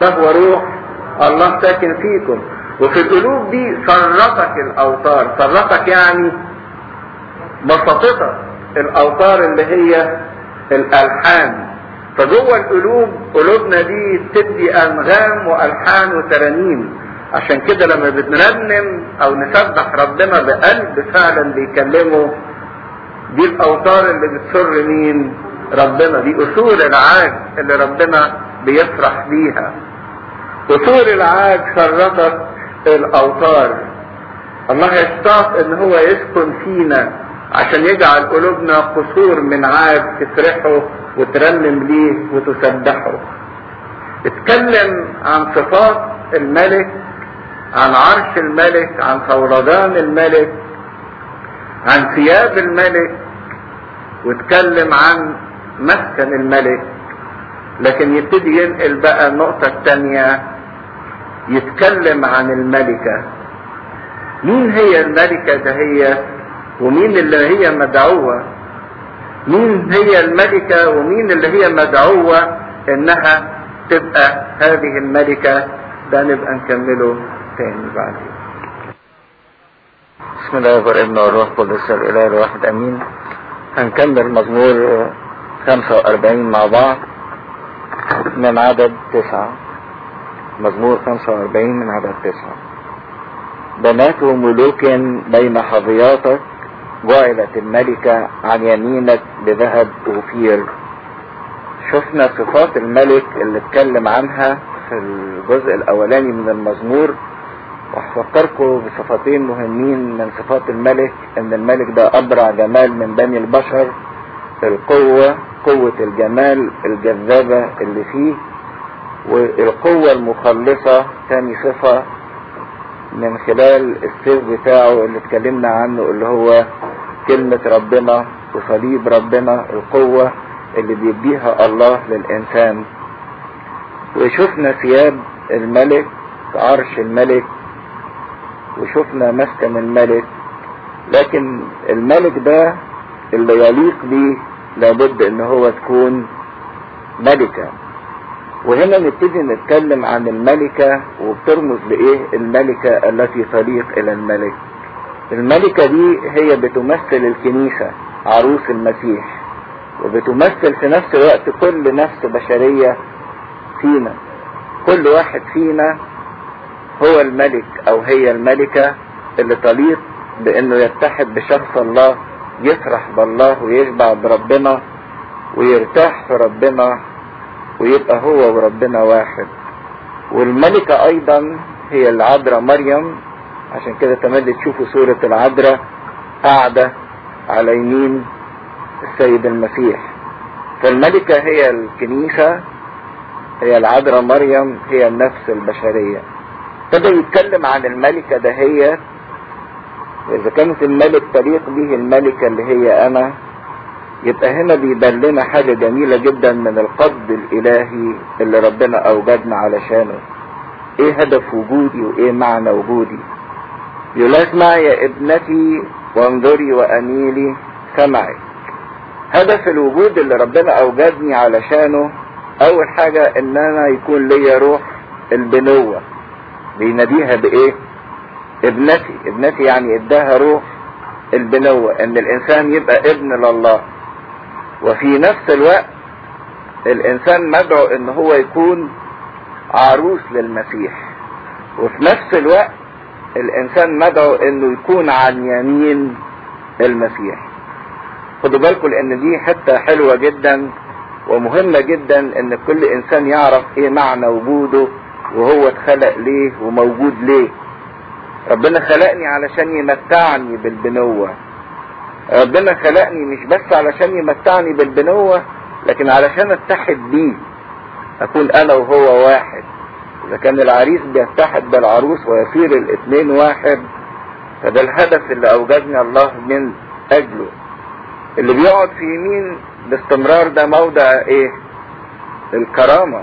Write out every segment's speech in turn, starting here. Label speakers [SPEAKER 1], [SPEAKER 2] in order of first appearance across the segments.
[SPEAKER 1] فهو روح الله ساكن فيكم. وفي القلوب دي سرتك الاوتار، سرتك يعني بسطتك الاوتار اللي هي الالحان. فجوه القلوب، قلوبنا دي تدي انغام والحان وترانيم. عشان كده لما بنرنم او نسبح ربنا بقلب فعلا بيكلمه، دي الاوتار اللي بتسر مين؟ ربنا. دي اصول العاج اللي ربنا بيفرح بيها. اصول العاج سرتك الاوتار. الله يشتاق ان هو يسكن فينا عشان يجعل قلوبنا قصور من عاج تفرحه وترنم ليه وتسبحه. اتكلم عن صفات الملك، عن عرش الملك، عن فوران الملك، عن ثياب الملك، واتكلم عن مسكن الملك. لكن يبتدي ينقل بقى النقطة الثانية، يتكلم عن الملكة. مين هي الملكة دهية؟ ومين اللي هي مدعوة؟ مين هي الملكة ومين اللي هي مدعوة انها تبقى هذه الملكة؟ ده نبقى نكمله تاني بعدين.
[SPEAKER 2] بسم الله والابن والروح القدس الاله الواحد امين. هنكمل مزمور 45 مع بعض من عدد 9. مزمور 45 من عدد 9. بنات ملوك بين حظياتك، جعلت الملكة عن يمينك بذهب أوفير. شفنا صفات الملك اللي اتكلم عنها في الجزء الاولاني من المزمور، وهفكركم بصفتين مهمين من صفات الملك. ان الملك ده ابرع جمال من بني البشر، القوة، قوة الجمال الجذابة اللي فيه، والقوة المخلصة تاني صفة من خلال السيف بتاعه اللي اتكلمنا عنه، اللي هو كلمة ربنا وصليب ربنا، القوة اللي بيديها الله للإنسان. وشفنا ثياب الملك، عرش الملك، وشفنا مسكن الملك. لكن الملك ده اللي يليق بيه لابد ان هو تكون ملكة. وهنا نبتدي نتكلم عن الملكة، وبترمز لايه الملكة التي تليق الى الملك. الملكة دي هي بتمثل الكنيسة، عروس المسيح، وبتمثل في نفس الوقت كل نفس بشرية فينا. كل واحد فينا هو الملك او هي الملكة اللي تليق بانه يتحد بشخص الله، يفرح بالله ويشبع بربنا ويرتاح في ربنا ويبقى هو وربنا واحد. والملكة ايضا هي العذراء مريم. عشان كده تملي تشوفوا صورة العذراء قاعدة على يمين السيد المسيح. فالملكة هي الكنيسة، هي العذراء مريم، هي النفس البشرية. ابتدى يتكلم عن الملكة دهية، واذا كانت الملك تليق به الملكة اللي هي انا، يبقى هنا بيبان لنا حاجة جميلة جدا من القصد الالهي اللي ربنا اوجدنا علشانه. ايه هدف وجودي وايه معنى وجودي؟ يقول اسمعي يا ابنتي وانظري وانيلي سمعي. هدف الوجود اللي ربنا اوجدني علشانه اول حاجة ان انا يكون ليا روح البنوة. بيناديها بايه؟ ابنتي. ابنتي يعني اداها روح البنوة، ان الانسان يبقى ابن لله. وفي نفس الوقت الانسان مدعو ان هو يكون عروس للمسيح. وفي نفس الوقت الانسان مدعو انه يكون عن يمين المسيح. خدوا بالكم لان دي حتة حلوة جدا ومهمة جدا، ان كل انسان يعرف ايه معنى وجوده وهو اتخلق ليه وموجود ليه. ربنا خلقني علشان يمتعني بالبنوة. ربنا خلقني مش بس علشان يمتعني بالبنوة، لكن علشان اتحد بيه، اكون انا وهو واحد. اذا كان العريس بيتحد بالعروس ويصير الاثنين واحد، فده الهدف اللي اوجدنا الله من اجله. اللي بيقعد في يمين باستمرار ده موضع ايه؟ الكرامة.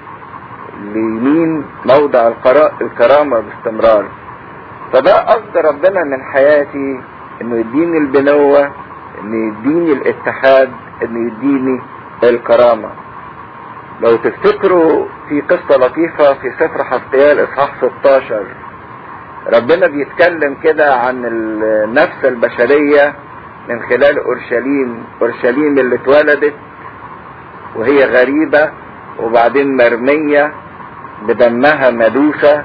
[SPEAKER 2] اليمين موضع الكرامة باستمرار. فده قصد ربنا من حياتي، انه يديني البنوة، انه يديني الاتحاد، انه يديني الكرامة. لو تفتكروا في قصة لطيفة في سفر حزقيال اصحاح 16 ربنا بيتكلم كده عن النفس البشرية من خلال اورشليم اللي اتولدت وهي غريبة وبعدين مرمية بدمها مدوسة،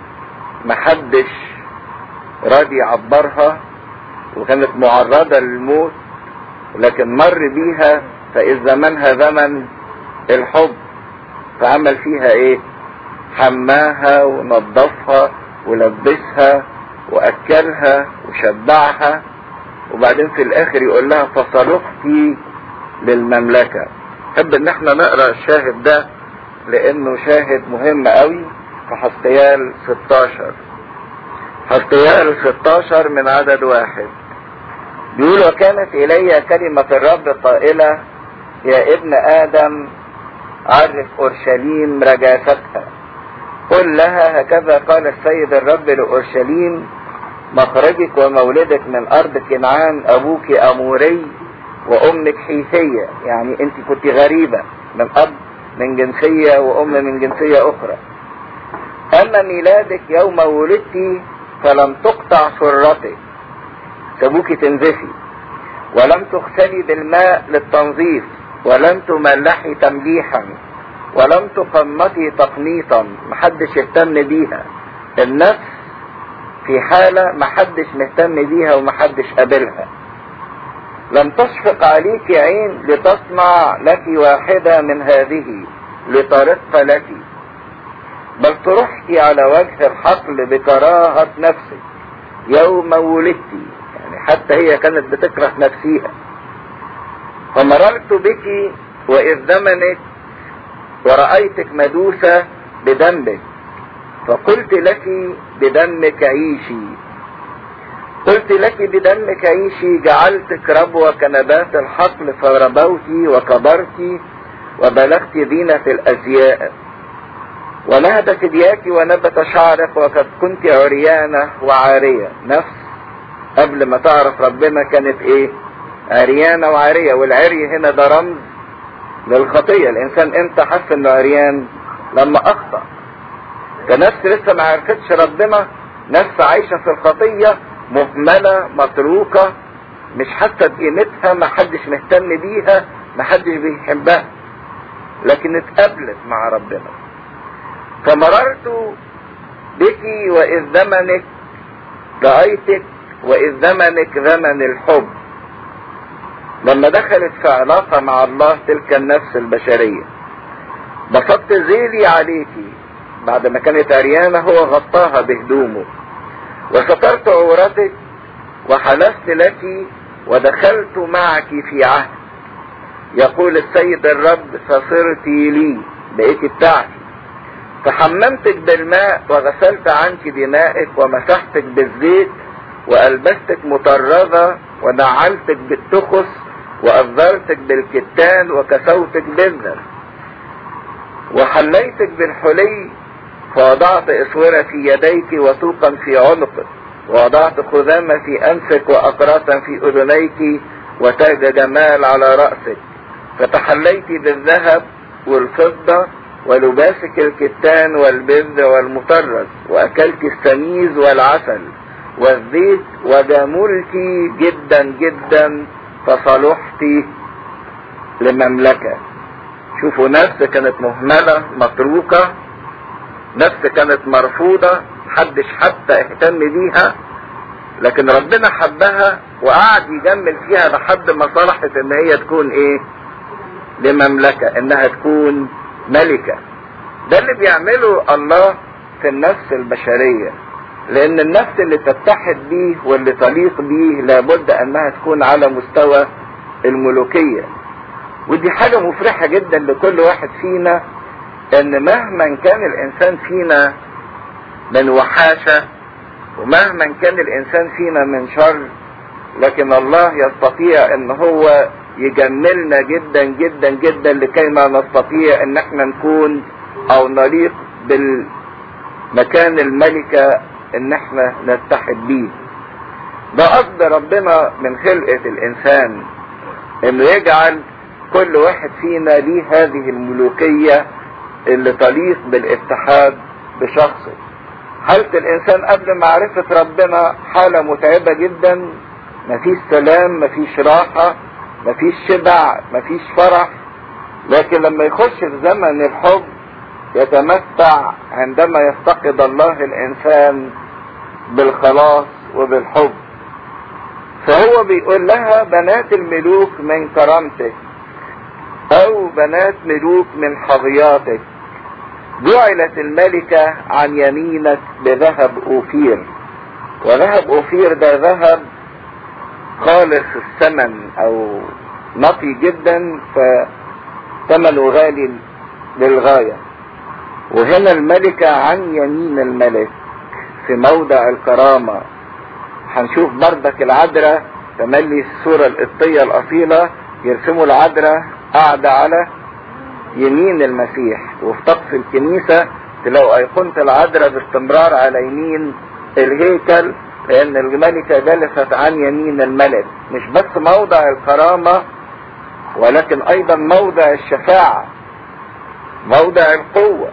[SPEAKER 2] محدش راضي يعبرها، وكانت معرضة للموت، لكن مر بيها فإذ زمنها زمن الحب، فعمل فيها ايه؟ حماها ونظفها ولبسها واكلها وشبعها، وبعدين في الاخر يقول لها فصلحتي للمملكة. حب ان احنا نقرأ الشاهد ده لانه شاهد مهم قوي في حزقيال 16. حزقيال 16 من عدد 1 بيقول: وكانت الي كلمة الرب قائلة يا ابن ادم عرف اورشليم رجاستها، قل لها هكذا قال السيد الرب لأورشليم مخرجك ومولدك من ارض كنعان، ابوك اموري وامك حيثية، يعني انت كنت غريبة من اب من جنسية وام من جنسية اخرى. اما ميلادك يوم ولدتي فلم تقطع سرتك، سابوك تنزفي، ولم تغسلي بالماء للتنظيف، ولم تملحي تمليحا، ولم تقنطي تقنيطا، محدش يهتم بيها. النفس في حالة محدش مهتم بيها ومحدش قابلها. لم تشفق عليك عين لتصنع لك واحدة من هذه لترق لك، بل طرحتي على وجه الحقل بكراهة نفسك يوم ولدتي، يعني حتى هي كانت بتكره نفسيها. فمررت بك وإذ دمنك ورأيتك مدوسة بدمك، فقلت لك بدمك عيشي، قلت لك بدمك عيشي، جعلتك ربوة كنبات الحقل فربوتي وكبرتي وبلغت زينة الأزياء، ونهب ثدياك ونبت شعرك، وقد كنت عريانة وعارية. نفس قبل ما تعرف ربنا كانت ايه؟ عريانة وعارية، والعري هنا ده رمز للخطية. الانسان امتى حس انه عريان؟ لما اخطأ. كنفس لسه ما عرفتش ربنا، نفس عايشة في الخطية، مهملة متروكة، مش حاسة بقيمتها، ما حدش مهتم بيها، ما حدش بيحبها، لكن اتقابلت مع ربنا. فمررت بك وإذ زمنك رأيتك وإذ زمنك زمن الحب. لما دخلت في علاقة مع الله تلك النفس البشرية، بسطت ذيلي عليكي، بعد ما كانت عريانة هو غطاها بهدومه، وسترت عورتك وحلفت لك ودخلت معك في عهد، يقول السيد الرب فصرتي لي، بقيتي بتاعتي. فحممتك بالماء وغسلت عنك دمائك ومسحتك بالزيت وألبستك مطرزة ونعلتك بالتخس وأذرتك بالكتان وكسوتك بالذر وحليتك بالحلي، فوضعت اسورة في يديك وطوقا في عنقك، ووضعت خذامة في انفك واقراطا في اذنيك وتاج جمال على رأسك، فتحليت بالذهب والفضة ولباسك الكتان والبذ والمطرز، واكلت السميز والعسل والزيت وجملت جدا جدا فصلحت لمملكة. شوفوا، نفس كانت مهملة متروكة، نفس كانت مرفوضة، محدش حتى اهتم بيها، لكن ربنا حبها وقعد يجمل فيها لحد ما صلحت ان هي تكون ايه؟ لمملكة، انها تكون ملكة. ده اللي بيعمله الله في النفس البشرية، لان النفس اللي تتحد بيه واللي تليق بيه لابد انها تكون على مستوى الملوكية. ودي حاجة مفرحة جدا لكل واحد فينا، ان مهما كان الانسان فينا من وحاشة ومهما كان الانسان فينا من شر، لكن الله يستطيع ان هو يجملنا جدا جدا جدا لكي ما نستطيع ان احنا نكون او نليق بالمكان الملكة ان احنا نتحد بيه. ده قصد ربنا من خلقة الانسان، انه يجعل
[SPEAKER 1] كل واحد فينا ليه هذه الملوكية اللي تليق بالاتحاد بشخصه. حالة الانسان قبل معرفة ربنا حالة متعبة جدا، مفيش سلام، مفيش راحة، مفيش شبع، مفيش فرح. لكن لما يخش في زمن الحب يتمتع عندما يفتقد الله الانسان بالخلاص وبالحب. فهو بيقول لها بنات الملوك من كرامتك، او بنات ملوك من حظياتك، جعلت الملكة عن يمينك بذهب اوفير. وذهب اوفير ده ذهب خالص الثمن او نقي جدا، فثمنه غالي للغاية. وهنا الملكة عن يمين الملك في موضع الكرامة. هنشوف بردك العذراء تملي الصورة القبطية الأصيلة، يرسموا العذراء قاعدة على يمين المسيح. وفي طقس الكنيسة تلاقوا أيقونة العذراء باستمرار على يمين الهيكل، لأن الملكة جلست عن يمين الملك. مش بس موضع الكرامة ولكن أيضا موضع الشفاعة، موضع القوة.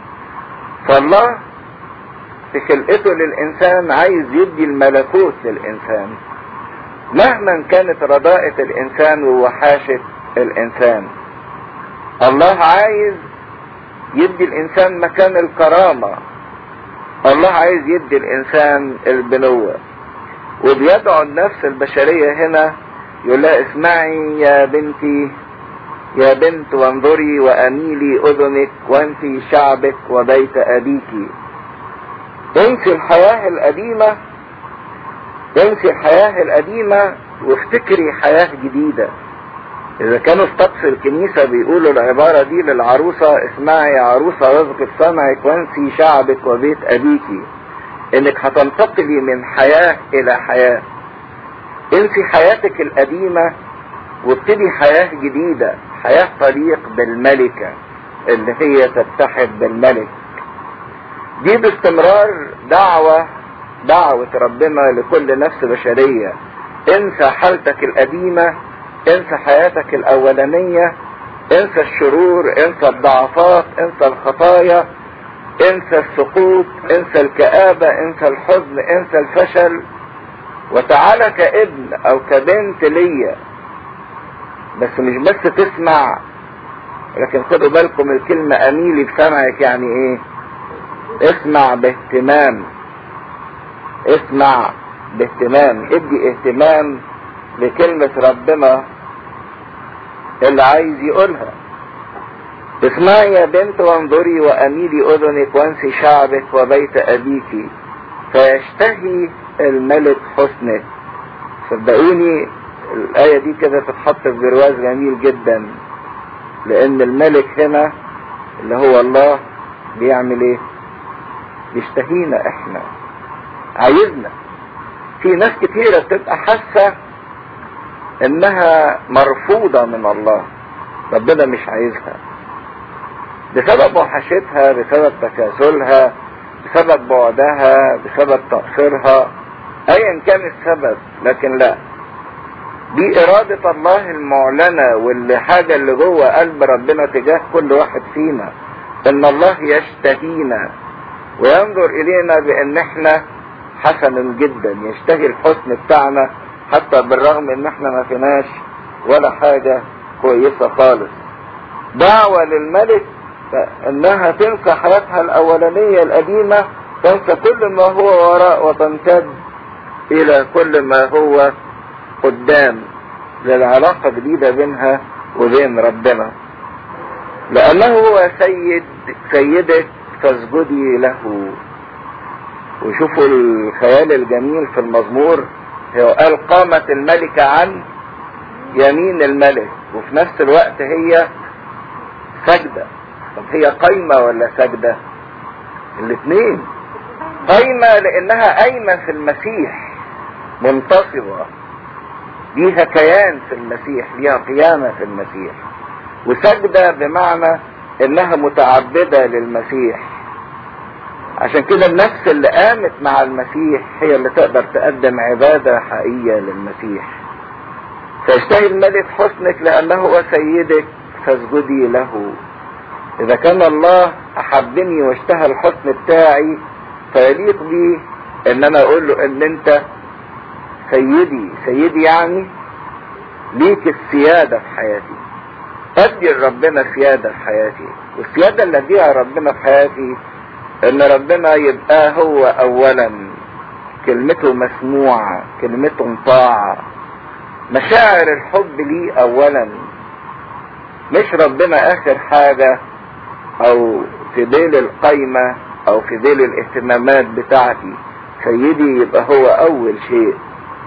[SPEAKER 1] فالله في خلقته للإنسان عايز يدي الملكوت للإنسان مهما كانت رداءة الإنسان ووحاشة الإنسان. الله عايز يدي الإنسان مكان الكرامة، الله عايز يدي الإنسان البنوة. وبيدعو النفس البشرية هنا يقول لها اسمعي يا بنتي يا بنت وانظري وأميلي أذنك وانتي شعبك وبيت أبيك. انسي الحياة القديمة، انسي الحياة القديمة وافتكري حياة جديدة. اذا كانوا في طقس الكنيسة بيقولوا العبارة دي للعروسة اسمعي يا عروسة رزقك صنعك وانسي شعبك وبيت أبيك، انك هتنتقلي من حياة الى حياة. انسي حياتك القديمة وابتدي حياة جديدة، حياة تليق بالملكة اللي هي تتحد بالملك. دي باستمرار دعوة ربنا لكل نفس بشرية. انسى حالتك القديمة، انسى حياتك الاولانية، انسى الشرور، انسى الضعفات، انسى الخطايا، انسى السقوط، انسى الكآبة، انسى الحزن، انسى الفشل، وتعالى كابن او كبنت ليا. بس مش بس تسمع، لكن خدوا بالكم الكلمة اميلي بسمعك يعني ايه؟ اسمع باهتمام، اسمع باهتمام، ادي اهتمام لكلمة ربنا اللي عايز يقولها. اسمعي يا بنت وانظري واميلي اذنك وانسي شعبك وبيت ابيك فيشتهي الملك حسنك. صدقوني الآية دي كده تتحط في برواز جميل جدا، لأن الملك هنا اللي هو الله بيعمل ايه؟ بيشتهينا احنا، عايزنا. في ناس كتيرة بتبقى حاسة انها مرفوضة من الله، ربنا مش عايزها بسبب وحشتها، بسبب تكاسلها، بسبب بعدها، بسبب تقصيرها، ايا كان السبب. لكن لا، دي ارادة الله المعلنة واللي حاجة اللي جوه قلب ربنا تجاه كل واحد فينا، ان الله يشتهينا وينظر الينا بان احنا حسن جدا، يشتهي الحسن بتاعنا حتى بالرغم ان احنا ما فيناش ولا حاجة كويسة خالص. دعوة للملك انها تنسى حياتها الاولانية القديمة، تنسى كل ما هو وراء وتمتد الى كل ما هو قدام، للعلاقة جديدة بينها وبين ربنا، لانه هو سيدك فاسجدي له. وشوفوا الخيال الجميل في المزمور، هو قال قامت الملكة عن يمين الملك، وفي نفس الوقت هي سجدة. طب هي قايمة ولا سجدة؟ الاثنين. قايمة لانها قايمة في المسيح، منتصبة، ليها كيان في المسيح، ليها قيامة في المسيح. وسجدة بمعنى انها متعبدة للمسيح. عشان كده النفس اللي قامت مع المسيح هي اللي تقدر تقدم عبادة حقيقية للمسيح.
[SPEAKER 2] فاشتهي الملك حسنك لأنه هو سيدك فاسجدي له. إذا كان الله أحبني واشتهى الحسن بتاعي فيليق بي إن أنا أقول له إن أنت سيدي. سيدي يعني ليك السيادة في حياتي، أدي ربنا سيادة في حياتي. والسيادة اللي أديها ربنا في حياتي إن ربنا يبقى هو أولا، كلمته مسموعة، كلمته مطاعة، مشاعر الحب ليه أولا، مش ربنا آخر حاجة أو في ديل القايمة أو في ديل الاهتمامات بتاعتي. سيدي يبقى هو أول شيء.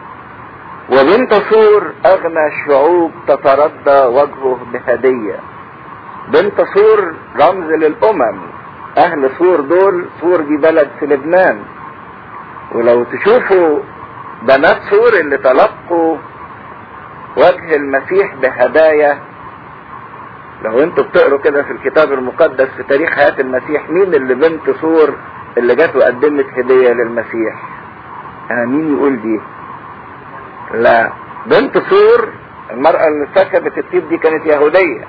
[SPEAKER 2] وبنت صور أغنى الشعوب تتردى وجهه بهدية. بنت صور رمز للأمم. أهل صور دول، صور دي بلد في لبنان، ولو تشوفوا بنات صور اللي تلقوا وجه المسيح بهدايا، لو انتوا بتقروا كده في الكتاب المقدس في تاريخ حياة المسيح، مين اللي بنت صور اللي جت وقدمت هدية للمسيح؟ مين يقول دي؟ لا، بنت صور المرأة اللي سكبت الطيب دي كانت يهودية،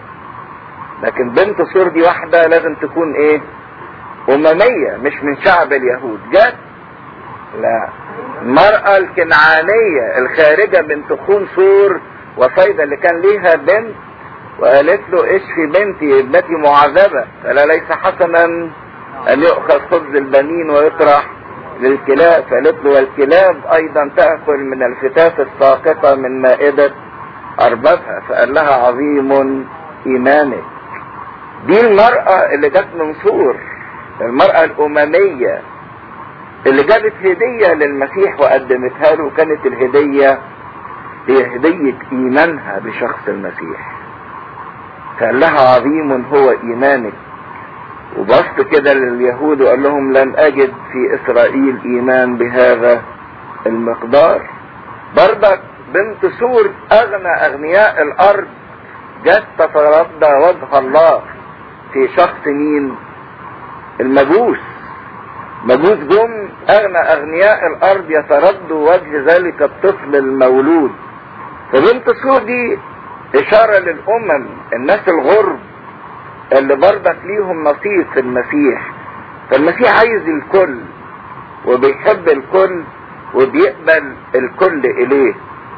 [SPEAKER 2] لكن بنت صور دي واحدة لازم تكون ايه؟ أممية، مش من شعب اليهود. جت لا، المرأة الكنعانية الخارجة من تخوم صور وصيدا اللي كان ليها بنت، وقالت له اشفي بنتي، ابنتي معذبة، فلا ليس حسنا ان يؤخذ خبز البنين ويطرح للكلاب. فقالت له والكلاب ايضا تأكل من الفتاة الساقطة من مائدة اربابها. فقال لها عظيم ايمانك. دي المرأة اللي جت من صور، المرأة الاممية اللي جابت هدية للمسيح وقدمتها له. كانت الهدية هي هدية ايمانها بشخص المسيح. فقال لها عظيم هو ايمانك. وبص كده لليهود وقال لهم لن اجد في اسرائيل ايمان بهذا المقدار. برضك بنت سور اغنى اغنياء الارض جت تتردى وجه الله في شخص مين؟ المجوس. مجوس جم اغنى اغنياء الارض يتردوا وجه ذلك الطفل المولود. فبنت سور دي اشارة للامم، الناس الغرب اللي برضك ليهم نصيب في المسيح. فالمسيح عايز الكل وبيحب الكل وبيقبل الكل اليه.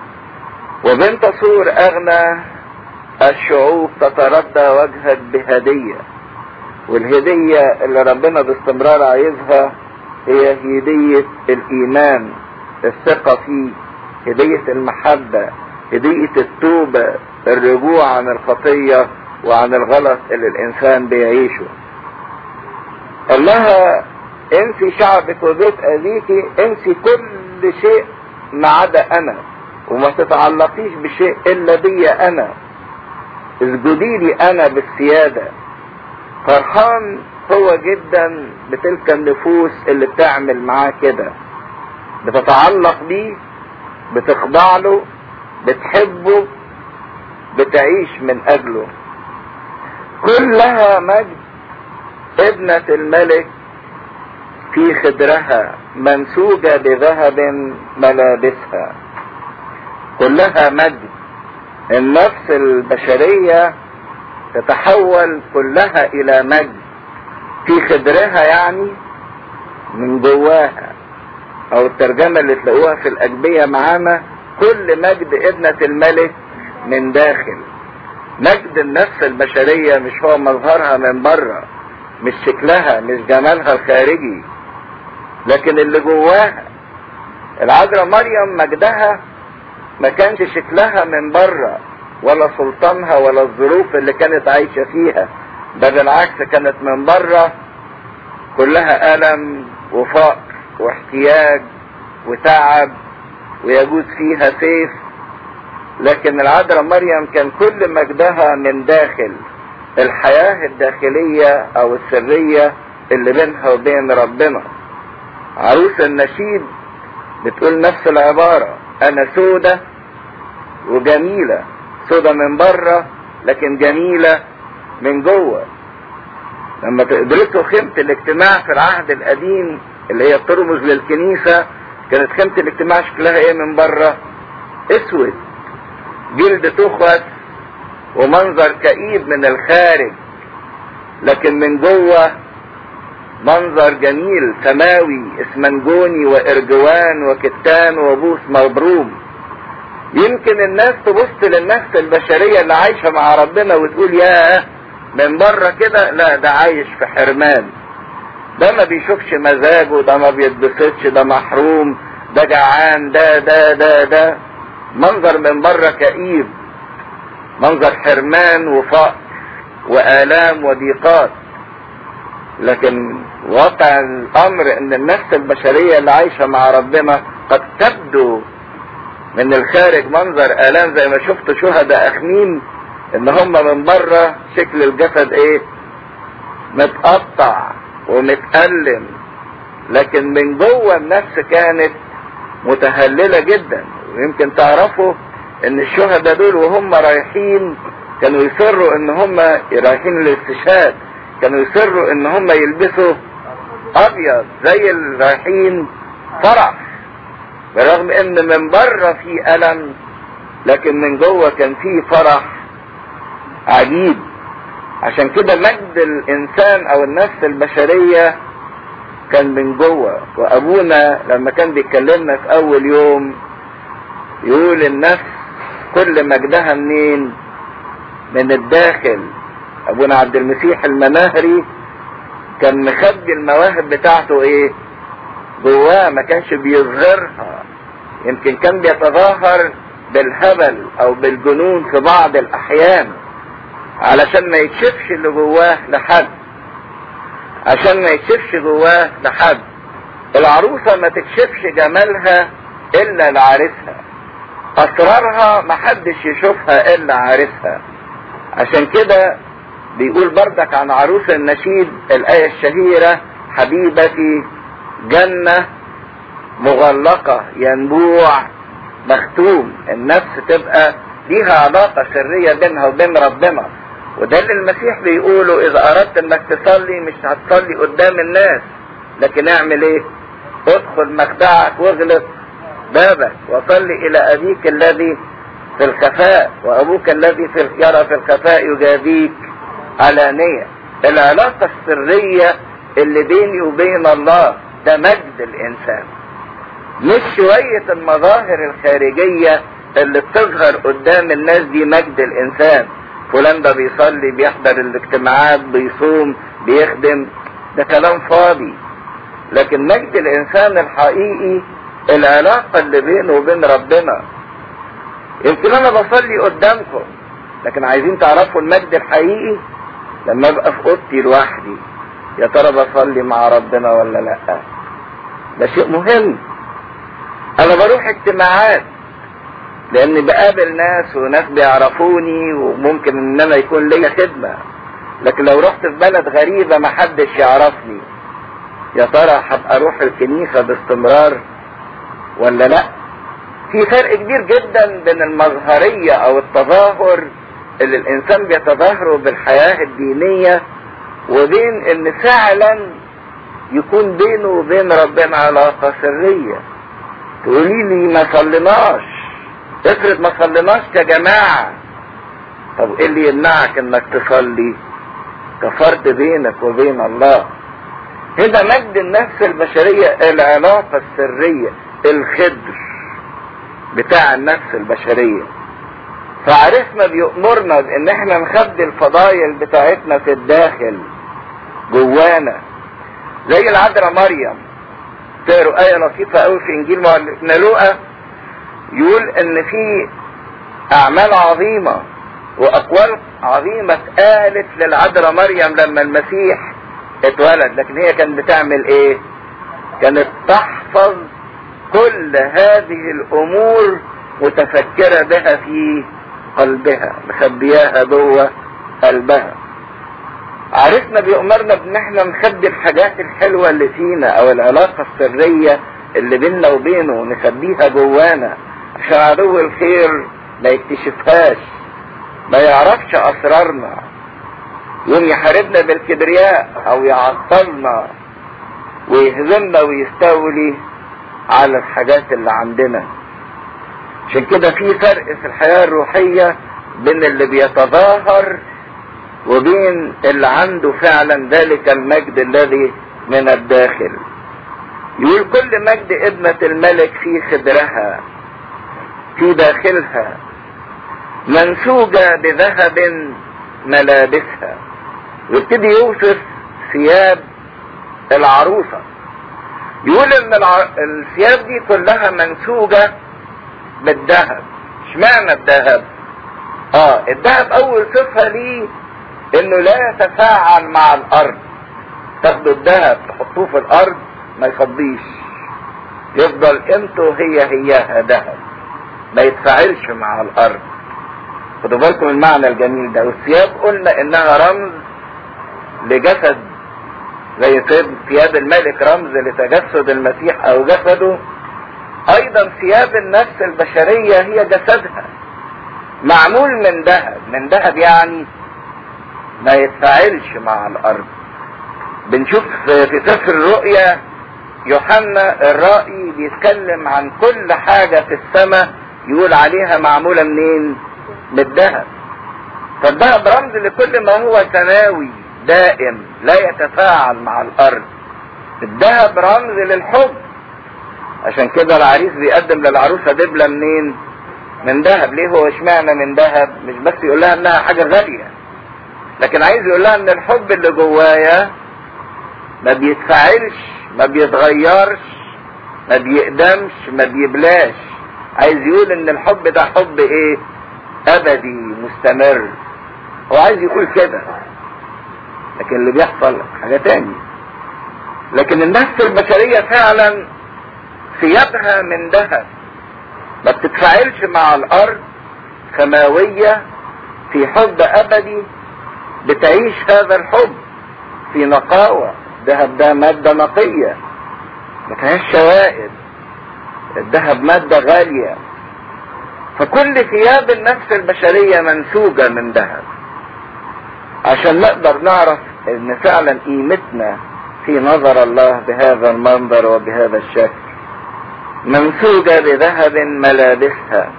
[SPEAKER 2] وبنت صور اغنى الشعوب تتردى وجهك بهدية. والهدية اللي ربنا باستمرار عايزها هي هدية الايمان، الثقة فيه، هدية المحبة، هدية التوبة، الرجوع عن الخطية وعن الغلط اللي الانسان بيعيشه. قال لها انسي شعبك وبيت ابيك، انسي كل شيء ما عدا انا، وما تتعلقيش بشيء الا بي انا، اسجدي لي انا بالسيادة. فرحان هو جدا بتلك النفوس اللي بتعمل معاه كده، بتتعلق بيه، بتخضع له، بتحبه، بتعيش من اجله. كلها مجد ابنة الملك في خدرها منسوجة بذهب ملابسها. كلها مجد. النفس البشرية تتحول كلها الى مجد في خدرها، يعني من جواها، او الترجمة اللي تلاقوها في الاجبية معانا كل مجد ابنة الملك من داخل. مجد النفس البشرية مش هو مظهرها من بره، مش شكلها، مش جمالها الخارجي، لكن اللي جواها. العذراء مريم مجدها ما كانش شكلها من بره ولا سلطانها ولا الظروف اللي كانت عايشة فيها، بل بالعكس كانت من بره كلها ألم وفقر واحتياج وتعب ويجوز فيها سيف. لكن العذراء مريم كان كل مجدها من داخل، الحياة الداخلية او السرية اللي بينها وبين ربنا. عروس النشيد بتقول نفس العبارة، انا سودة وجميلة، سودة من بره لكن جميلة من جوه. لما تدرسوا خيمة الاجتماع في العهد القديم اللي هي ترمز للكنيسة، كانت خيمة الاجتماع شكلها ايه من بره؟ اسود،
[SPEAKER 1] جلد تخوت ومنظر كئيب من الخارج، لكن من جوه منظر جميل سماوي اسمنجوني وارجوان وكتان وبوس مبروم. يمكن الناس تبص للنفس البشرية اللي عايشة مع ربنا وتقول ياه من بره كده، لا ده عايش في حرمان، ده ما بيشوفش مزاجه، ده ما بيتبسطش، ده محروم، ده جعان، ده منظر من بره كئيب، منظر حرمان وفقر وآلام وضيقات. لكن واقع الامر ان النفس البشرية اللي عايشة مع ربنا قد تبدو من الخارج منظر آلام، زي ما شفت شهداء اخميم ان هم من بره شكل الجسد ايه متقطع ومتألم، لكن من جوه النفس كانت متهللة جدا. ويمكن تعرفوا ان الشهداء دول وهم رايحين كانوا يصروا ان هم رايحين للاستشهاد، كانوا يصروا ان هم يلبسوا ابيض زي اللي رايحين فرح، برغم ان من بره في الم لكن من جوه كان في فرح عجيب. عشان كده مجد الانسان او النفس البشرية كان من جوه. وابونا لما كان بيكلمنا في اول يوم يقول النفس كل مجدها منين؟ من الداخل. ابونا عبد المسيح المناهري كان مخبي المواهب بتاعته ايه جواه، ما كانش بيظهرها. يمكن كان بيتظاهر بالهبل او بالجنون في بعض الاحيان علشان ما يكشفش اللي جواه لحد، عشان ما يكشفش جواه لحد. العروسة ما تكشفش جمالها الا لعريسها، اسرارها ما حدش يشوفها الا عريسها. عشان كده بيقول بردك عن عروس النشيد الآية الشهيرة حبيبتي جنة مغلقة ينبوع مختوم. النفس تبقى ليها علاقة سرية بينها وبين ربنا، وده اللي المسيح بيقوله اذا اردت انك تصلي مش هتصلي قدام الناس، لكن اعمل ايه؟ ادخل مخدعك واغلق بابك وصلي الى ابيك الذي في الخفاء وابوك الذي يرى في الخفاء يجازيك علانية. العلاقة السرية اللي بيني وبين الله ده مجد الانسان، مش شوية المظاهر الخارجية اللي بتظهر قدام الناس دي مجد الانسان. فلان ده بيصلي، بيحضر الاجتماعات، بيصوم، بيخدم، ده كلام فاضي. لكن مجد الانسان الحقيقي العلاقة اللي بينه وبين ربنا. يمكن انا بصلي قدامكم، لكن عايزين تعرفوا المجد الحقيقي لما ابقى في اوضتي لوحدي، يا ترى بصلي مع ربنا ولا لا؟ ده شيء مهم. انا بروح اجتماعات لاني بقابل ناس وناس بيعرفوني وممكن ان انا يكون ليا خدمة، لكن لو رحت في بلد غريبة ما حدش يعرفني، يا ترى هبقى اروح الكنيسة باستمرار ولا لا؟ في فرق كبير جدا بين المظهرية او التظاهر اللي الانسان بيتظاهره بالحياة الدينية وبين ان فعلا يكون بينه وبين ربنا علاقة سرية. تقولي لي ما صليناش، افرض ما صليناش كجماعة، طب ايه اللي يمنعك انك تصلي كفرد بينك وبين الله؟ هنا مجد النفس البشرية العلاقة السرية، الخدر بتاع النفس البشرية. فعرفنا بيؤمرنا بان احنا نخبي الفضايل بتاعتنا في الداخل جوانا، زي العذراء مريم. تقروا آية لطيفة قوي في انجيل معلمنا لوقا، يقول ان في اعمال عظيمة واقوال عظيمة اتقالت للعذراء مريم لما المسيح اتولد، لكن هي كانت بتعمل ايه؟ كانت تحفظ كل هذه الامور متفكرة بها في قلبها، مخبياها جوه قلبها. عرفنا بيؤمرنا بان احنا نخبي الحاجات الحلوة اللي فينا او العلاقة السرية اللي بيننا وبينه نخبيها جوانا عشان عدو الخير ما يكتشفهاش، ما يعرفش اسرارنا، يوم يحاربنا بالكبرياء او يعطلنا ويهزمنا ويستولي على الحاجات اللي عندنا.
[SPEAKER 2] عشان كده في فرق في الحياة الروحية بين اللي بيتظاهر وبين اللي عنده فعلا ذلك المجد الذي من الداخل. يقول كل مجد ابنة الملك في خدرها في داخلها منسوجة بذهب ملابسها. وابتدي يوصف ثياب العروسة، يقول ان الثياب دي كلها منسوجة بالذهب. اشمعنى الذهب؟ الذهب اول صفة ليه انه لا يتفاعل مع الارض. تاخدوا الذهب تحطوه في الارض ما يفضيش، يفضل قيمته هي ذهب، ما يتفاعلش مع الارض. خدوا بالكم المعنى الجميل ده. والثياب قلنا انها رمز لجسد، زي ثياب الملك رمز لتجسد المسيح او جسده، ايضا ثياب النفس البشرية هي جسدها معمول من ذهب. من ذهب يعني ما يتفاعلش مع الارض. بنشوف في سفر الرؤيا يوحنا الرائي بيتكلم عن كل حاجة في السماء يقول عليها معمولة منين؟ بالذهب. فالذهب رمز لكل ما هو سماوي دائم لا يتفاعل مع الارض. الذهب رمز للحب، عشان كده العريس بيقدم للعروسة دبلة منين؟ من ذهب. ليه هو اشمعنى من ذهب؟ مش بس يقول لها انها حاجة غالية، لكن عايز يقول لها ان الحب اللي جوايا ما بيتفاعلش، ما بيتغيرش، ما بيقدمش، ما بيبلاش. عايز يقول ان الحب ده حب ايه؟ ابدي مستمر. هو عايز يقول كده، لكن اللي بيحصل حاجة تاني. لكن النفس البشرية فعلا ثيابها من ذهب، ما بتتفاعلش مع الارض، سماوية في حب ابدي، بتعيش هذا الحب في نقاوة. الذهب ده مادة نقية ما فيهاش شوائب، الذهب مادة غالية. فكل ثياب النفس البشرية منسوجة من ذهب، عشان نقدر نعرف ان فعلا قيمتنا في نظر الله بهذا المنظر وبهذا الشكل. منسوجة بذهب ملابسها،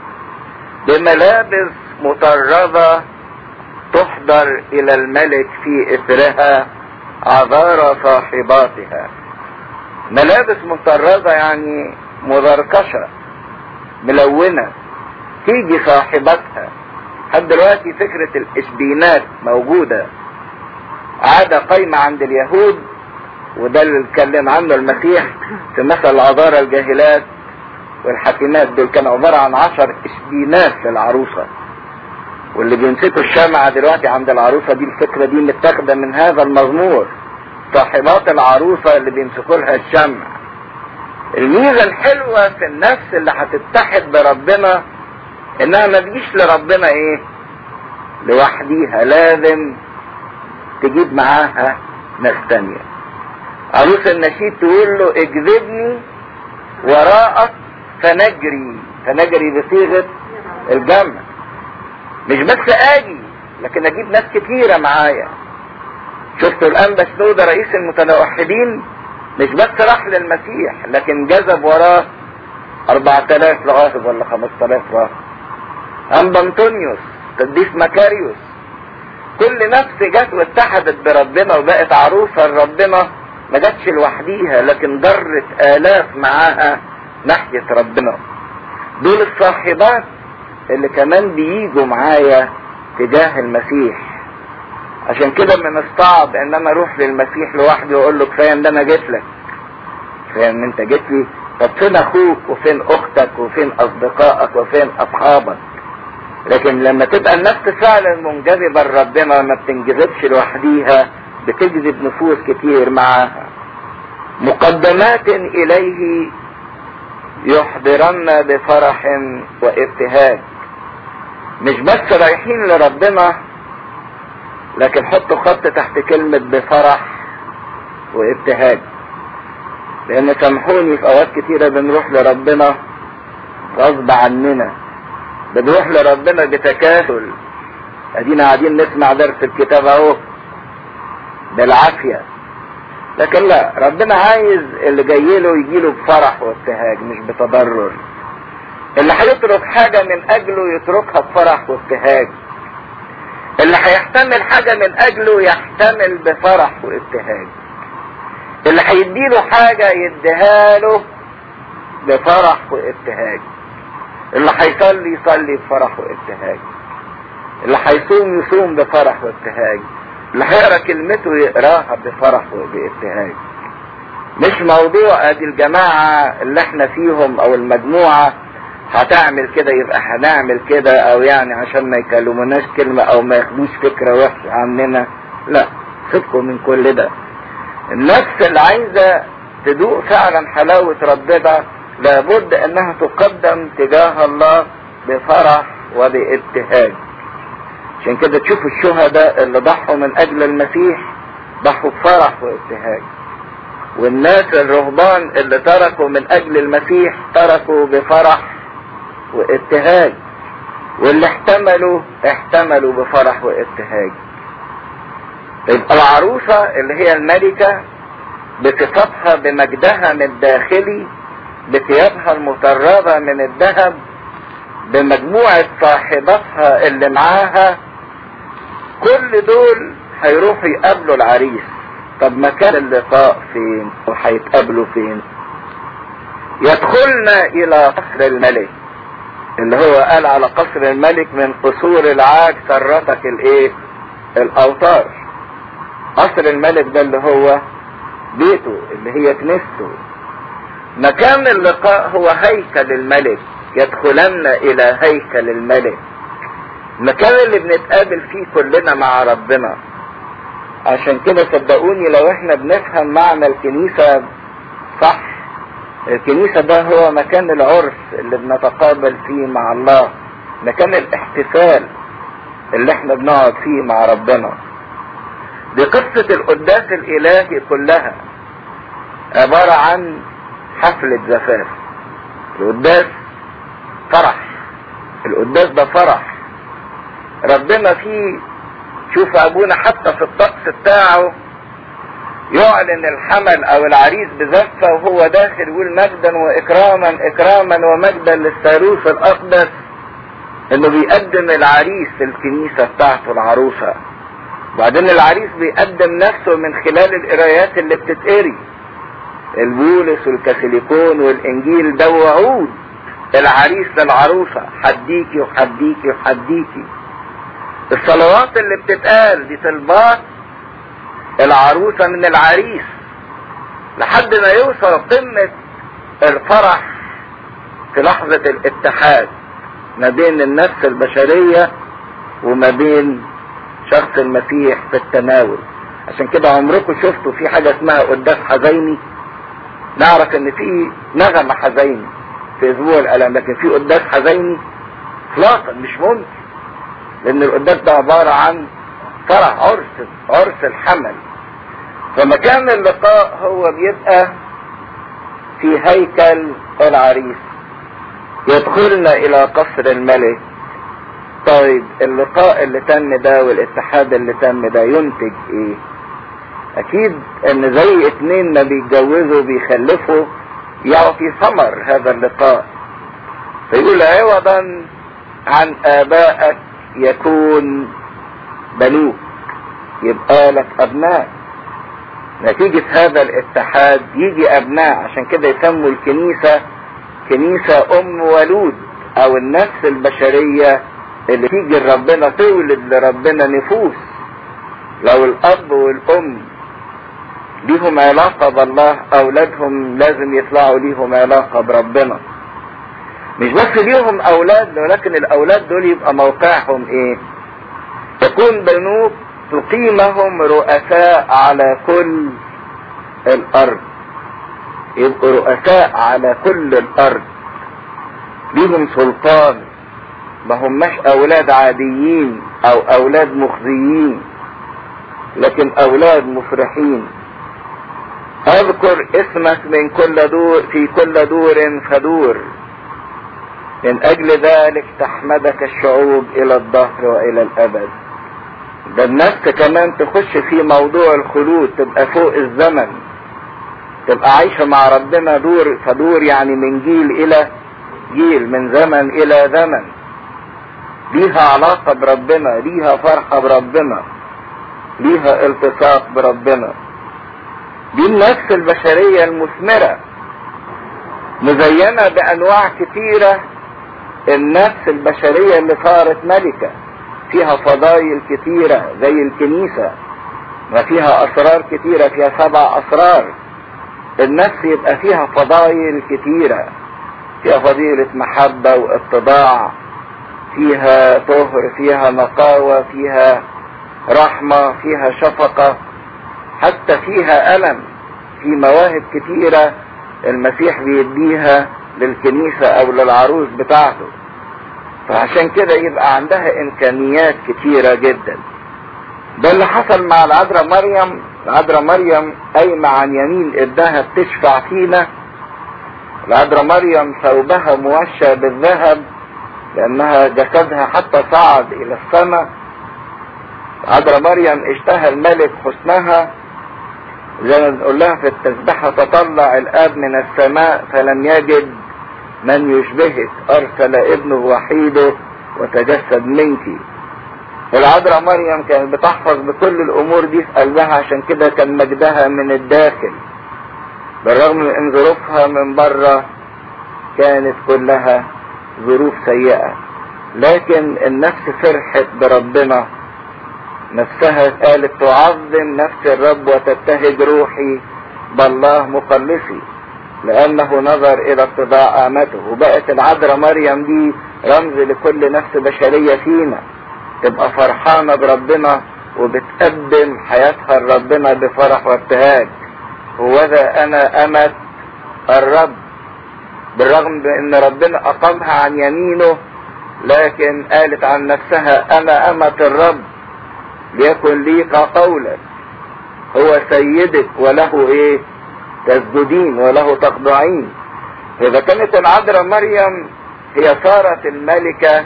[SPEAKER 2] بملابس مطرزة تحضر الى الملك في اثرها عذارى صاحباتها. ملابس مطرزة يعني مزركشة ملونة، تيجي صاحبتها. لحد دلوقتي فكرة الاشبينات موجودة، عادة قايمة عند اليهود، وده اللي اتكلم عنه المسيح في مثل عذارى الجاهلات والحكيمات. دول كانوا عبارة عن 10 اشبينات للعروسة، واللي بيمسكوا الشمعة دلوقتي عند العروسة دي الفكرة دي متاخدة من هذا المزمور، صاحبات العروسة اللي بيمسكوا لها الشمع. الميزة الحلوة في النفس اللي هتتحد بربنا انها ما تجيش لربنا ايه؟ لوحديها، لازم تجيب معاها ناس تانية. عروس النشيد تقول له اجذبني وراءك فنجري بصيغة الجمع. مش بس اجي، لكن اجيب ناس كتيرة معايا. شفتوا الانبا شنودة رئيس المتوحدين مش بس راح للمسيح، لكن جذب وراه 4000 راهب ولا 5000 راهب. انبا انطونيوس، قديس مكاريوس، كل نفس جت واتحدت بربنا وبقت عروسة لربنا، ما جاتش لوحديها لكن جرت آلاف معاها ناحية ربنا. دول الصاحبات اللي كمان بييجوا معايا تجاه المسيح. عشان كده من الصعب ان انا اروح للمسيح لوحدي واقول له كفايه ان انا جيت لك، كفايه ان انت جيت لي. طب فين اخوك وفين اختك وفين اصدقائك وفين اصحابك؟ لكن لما تبقى النفس فعلا منجذبه لربنا ما بتنجذبش لوحديها، بتجذب نفوس كتير معاها. مقدمات اليه يحضرن بفرح وابتهاج. مش بس رايحين لربنا، لكن حطوا خط تحت كلمة بفرح وابتهاج. لان سامحوني في اوقات كتيرة بنروح لربنا غصب عننا، بنروح لربنا بتكاسل. ادينا قاعدين نسمع درس الكتاب اهو بالعافية، لكن لا، ربنا عايز اللي جاي له يجي له بفرح وابتهاج مش بتضرر. اللي هيترك حاجة من اجله يتركها بفرح وابتهاج. اللي هيحتمل حاجة من اجله يحتمل بفرح وابتهاج. اللي هيديله حاجة يديها له بفرح وابتهاج. اللي هيصلي يصلي بفرح وابتهاج. اللي هيصوم يصوم بفرح وابتهاج. اللي هيقرا كلمته يقراها بفرح وبابتهاج. مش موضوع ادي الجماعة اللي احنا فيهم او المجموعة هتعمل كده يبقى هنعمل كده، او يعني عشان ما يكلموناش كلمة او ما ياخدوش فكرة وحشة عننا. لا، سيبكم من كل ده. النفس اللي عايزة تدوق فعلا حلاوة ربنا لابد انها تقدم تجاه الله بفرح وبابتهاج. عشان كده تشوفوا الشهداء اللي ضحوا من اجل المسيح ضحوا بفرح وابتهاج، والناس الرهبان اللي تركوا من اجل المسيح تركوا بفرح وابتهاج، واللي احتملوا بفرح وابتهاج. يبقى العروسة اللي هي الملكة بصفتها بمجدها من الداخلي، بثيابها المطربة من الذهب، بمجموعة صاحبتها اللي معاها، كل دول هيروحوا يقابلوا العريس. طب مكان اللقاء فين وهيتقابلوا فين؟ يدخلنا الى قصر الملك، اللي هو قال على قصر الملك من قصور العاج سرتك الاوتار. قصر الملك ده اللي هو بيته، اللي هي كنيسته. مكان اللقاء هو هيكل الملك، يدخلن الى هيكل الملك، المكان اللي بنتقابل فيه كلنا مع ربنا. عشان كده صدقوني لو احنا بنفهم معنى الكنيسة صح، الكنيسة ده هو مكان العرس اللي بنتقابل فيه مع الله، مكان الاحتفال اللي احنا بنقعد فيه مع ربنا. دي قصة القداس الالهي كلها عبارة عن حفلة زفاف. القداس فرح، القداس ده فرح ربنا فيه. شوف ابونا حتى في الطقس بتاعه يعلن الحمل او العريس بزفة وهو داخل يقول مجدا واكراما اكراما ومجدا للثالوث الاقدس، انه بيقدم العريس في الكنيسة بتاعته العروسة. وبعدين العريس بيقدم نفسه من خلال القرايات اللي بتتقري، البولس والكاثوليكون والانجيل، ده وعود العريس للعروسة، حديكي وحديكي وحديكي. الصلوات اللي بتتقال دي طلبات العروسة من العريس لحد ما يوصل قمة الفرح في لحظة الاتحاد ما بين النفس البشرية وما بين شخص المسيح في التناول. عشان كده عمركم شفتوا في حاجة اسمها قداس حزيني؟ نعرف ان في نغمة حزيني في اسبوع الالم، لكن في قداس حزيني اطلاقا مش ممكن، لان القداس ده عبارة عن فرح، عرس الحمل. فمكان اللقاء هو بيبقى في هيكل العريس. يدخلنا الى قصر الملك. طيب اللقاء اللي تم ده والاتحاد اللي تم ده ينتج ايه؟ اكيد ان زي اتنين ما بيتجوزوا بيخلفوا يعطي ثمر هذا اللقاء. فيقول عوضا عن ابائك يكون بنوك، يبقى لك ابناء. نتيجة هذا الاتحاد يجي ابناء. عشان كده يسموا الكنيسة كنيسة ام ولود، او النفس البشرية اللي تيجي لربنا تولد لربنا نفوس. لو الاب والام ليهم علاقة بالله، اولادهم لازم يطلعوا ليهم علاقة بربنا. مش بس ليهم اولاد، ولكن الاولاد دول يبقى موقعهم ايه؟ تكون بنوك تقيمهم رؤساء على كل الارض، يبقوا رؤساء على كل الارض، ليهم سلطان، ما هماش اولاد عاديين او اولاد مخزيين، لكن اولاد مفرحين. اذكر اسمك من كل دور، في كل دور فدور، من اجل ذلك تحمدك الشعوب الى الدهر والى الابد. ده النفس كمان تخش في موضوع الخلود، تبقى فوق الزمن، تبقى عايشة مع ربنا دور فدور، يعني من جيل الى جيل من زمن الى زمن ليها علاقة بربنا، ليها فرحة بربنا، ليها التصاق بربنا. دي النفس البشرية المثمرة مزينة بانواع كتيرة. النفس البشرية اللي صارت ملكة فيها فضائل كتيرة زي الكنيسة، وفيها اسرار كتيرة، فيها 7 اسرار. النفس يبقى فيها فضائل كتيرة، فيها فضيلة محبة واتضاع، فيها طهر، فيها نقاوة، فيها رحمة، فيها شفقة، حتى فيها ألم. في مواهب كتيرة المسيح بيديها للكنيسة او للعروس بتاعته، فعشان كده يبقى عندها امكانيات كتيرة جدا. ده اللي حصل مع العذراء مريم. العذراء مريم قايمة عن يمين ابنها بتشفع فينا. العذراء مريم ثوبها موشى بالذهب لانها جسدها حتى صعد الى السماء. العذراء مريم اشتهى الملك حسنها، زي ما بنقول لها في التسبيحة: تطلع الاب من السماء فلم يجد من يشبهك، ارسل ابنه وحيده وتجسد منك. العذراء مريم كانت بتحفظ بكل الامور دي في قلبها، عشان كده كان مجدها من الداخل، بالرغم من ان ظروفها من بره كانت كلها ظروف سيئة، لكن النفس فرحت بربنا. نفسها قالت: تعظم نفس الرب وتبتهج روحي بالله مخلصي، لانه نظر الى اتضاع امته. وبقت العذراء مريم دي رمز لكل نفس بشرية فينا، تبقى فرحانة بربنا وبتقدم حياتها لربنا بفرح وابتهاج. هوذا انا امة الرب. بالرغم من ان ربنا اقامها عن يمينه، لكن قالت عن نفسها: انا امة الرب ليكن لي قولك، هو سيدك وله ايه تسجدين وله تخضعين. اذا كانت العذراء مريم هي صارت الملكة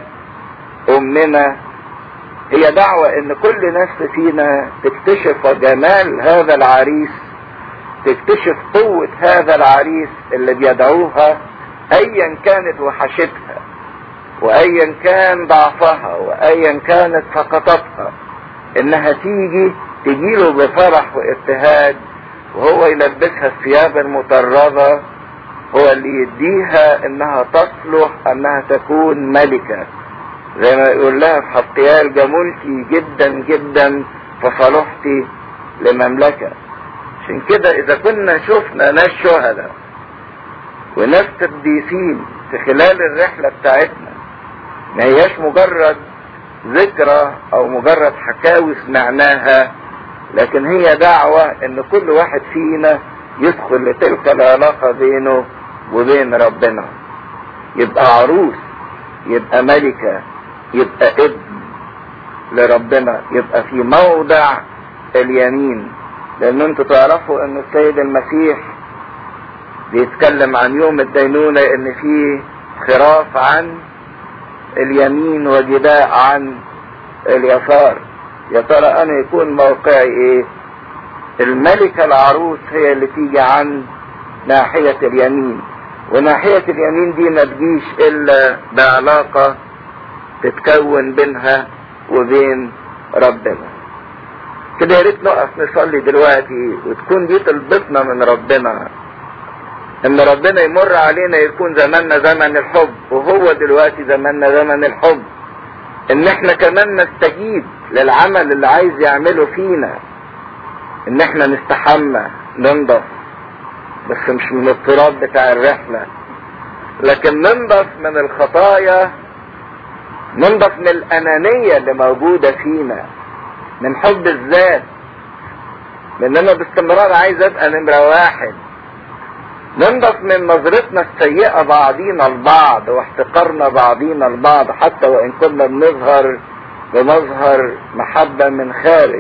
[SPEAKER 2] امنا، هي دعوة ان كل نفس فينا تكتشف جمال هذا العريس، تكتشف قوة هذا العريس اللي بيدعوها ايا كانت وحشتها، وايا كان ضعفها، وايا كانت سقطتها، انها تجيله بفرح وابتهاج، وهو يلبسها الثياب المطرزة، هو اللي يديها انها تصلح انها تكون ملكة. زي ما يقول لها في حقيال: جملتي جدا جدا فصلحتي لمملكة. عشان كده اذا كنا شفنا ناس شهداء وناس قديسين في خلال الرحلة بتاعتنا، ما هياش مجرد ذكرى او مجرد حكاوي سمعناها، لكن هي دعوة ان كل واحد فينا يدخل لتلك العلاقة بينه وبين ربنا، يبقى عروس، يبقى ملكة، يبقى ابن لربنا، يبقى في موضع اليمين. لان انتوا تعرفوا ان السيد المسيح بيتكلم عن يوم الدينونة ان فيه خراف عن اليمين وجداء عن اليسار. يا ترى انا يكون موقعي ايه؟ الملكة العروس هي اللي تيجي عن ناحية اليمين، وناحية اليمين دي ما تجيش الا بعلاقة تتكون بينها وبين ربنا. كده يا ريت نقف نصلي دلوقتي وتكون دي طلبتنا من ربنا، ان ربنا يمر علينا يكون زماننا زمن الحب، وهو دلوقتي زماننا زمن الحب، ان احنا كمان نستجيب للعمل اللي عايز يعمله فينا، ان احنا نستحمى ننضف، بس مش من التراب بتاع الرحلة، لكن ننضف من الخطايا، ننضف من الانانية اللي موجودة فينا، من حب الذات، من انا باستمرار عايز ابقى نمرة واحد، ننضف من نظرتنا السيئة بعضينا البعض واحتقارنا بعضينا البعض، حتى وان كنا بنظهر بمظهر محبة من خارج.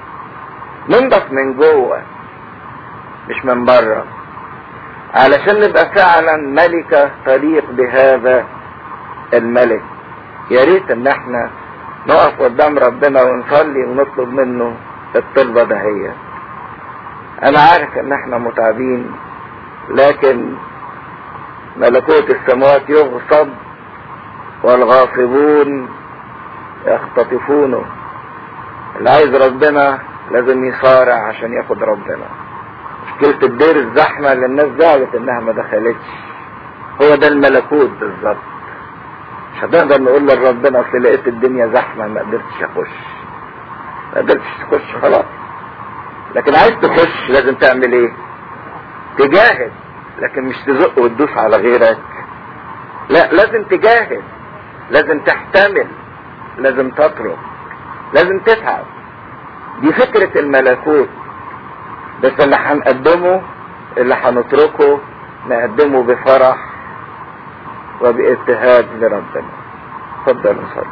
[SPEAKER 2] ننضف من جوه مش من بره، علشان نبقى فعلا ملكة تليق بهذا الملك. يا ريت ان احنا نقف قدام ربنا ونصلي ونطلب منه الطلبة دهية. انا عارف ان احنا متعبين، لكن ملكوت السماوات يغصب والغاصبون يختطفونه. اللي عايز ربنا لازم يصارع عشان ياخد ربنا. مشكلة الدير الزحمة اللي الناس زعلت انها ما دخلتش، هو ده الملكوت بالظبط. مش هتقدر نقول لربنا اصل لقيت الدنيا زحمة ما قدرتش اخش، ما قدرتش تخش خلاص. لكن عايز تخش لازم تعمل ايه؟ تجاهد، لكن مش تزق وتدوس على غيرك، لا لازم تجاهد، لازم تحتمل، لازم تترك، لازم تتعب. دي فكرة الملكوت. بس اللي هنقدمه اللي هنتركه نقدمه بفرح وباجتهاد لربنا. اتفضل نصلي.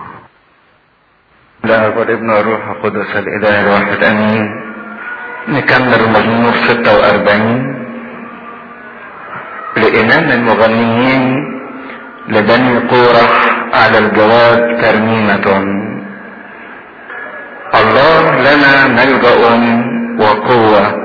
[SPEAKER 1] لا والابن والروح القدس الاله الواحد امين. نكمل مزمور 46 لإمام المغنيين لبني قورح على الجواب ترنيمة. الله لنا ملجأ وقوة،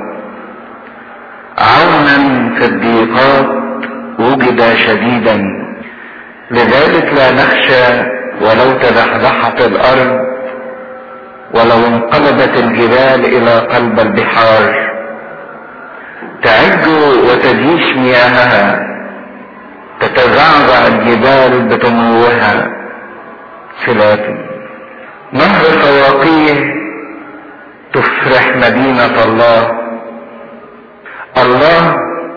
[SPEAKER 1] عونا في الضيقات وجد شديدا، لذلك لا نخشى ولو تزحزحت الأرض، ولو انقلبت الجبال إلى قلب البحار. تعج وتجيش مياهها، تتزعزع الجبال بتموها. سلاتي. نهر فواقيه تفرح مدينة الله. الله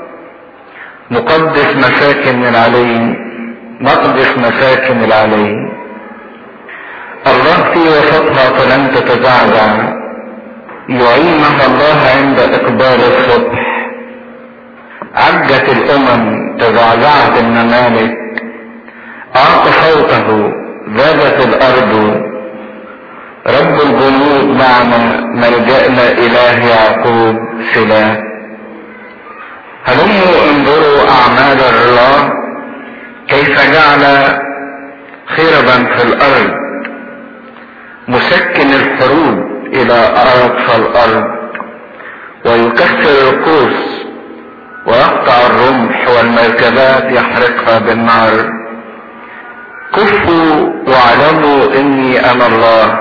[SPEAKER 1] مقدس مساكن العلي، مقدس مساكن العلي. الله في وسطها فلن تتزعزع، يعينها الله عند إقبال الصبح. عجت الأمم، تزعزعت الممالك، أعطى صوته، ذابت الأرض. رب الجنود معنا، ملجأنا إله يعقوب. سلام. هلموا انظروا أعمال الله، كيف جعل خربا في الأرض، مسكن الحروب إلى أقصى الأرض، ويكسر القوس ويقطع الرمح، والمركبات يحرقها بالنار. كفوا واعلموا إني أنا الله،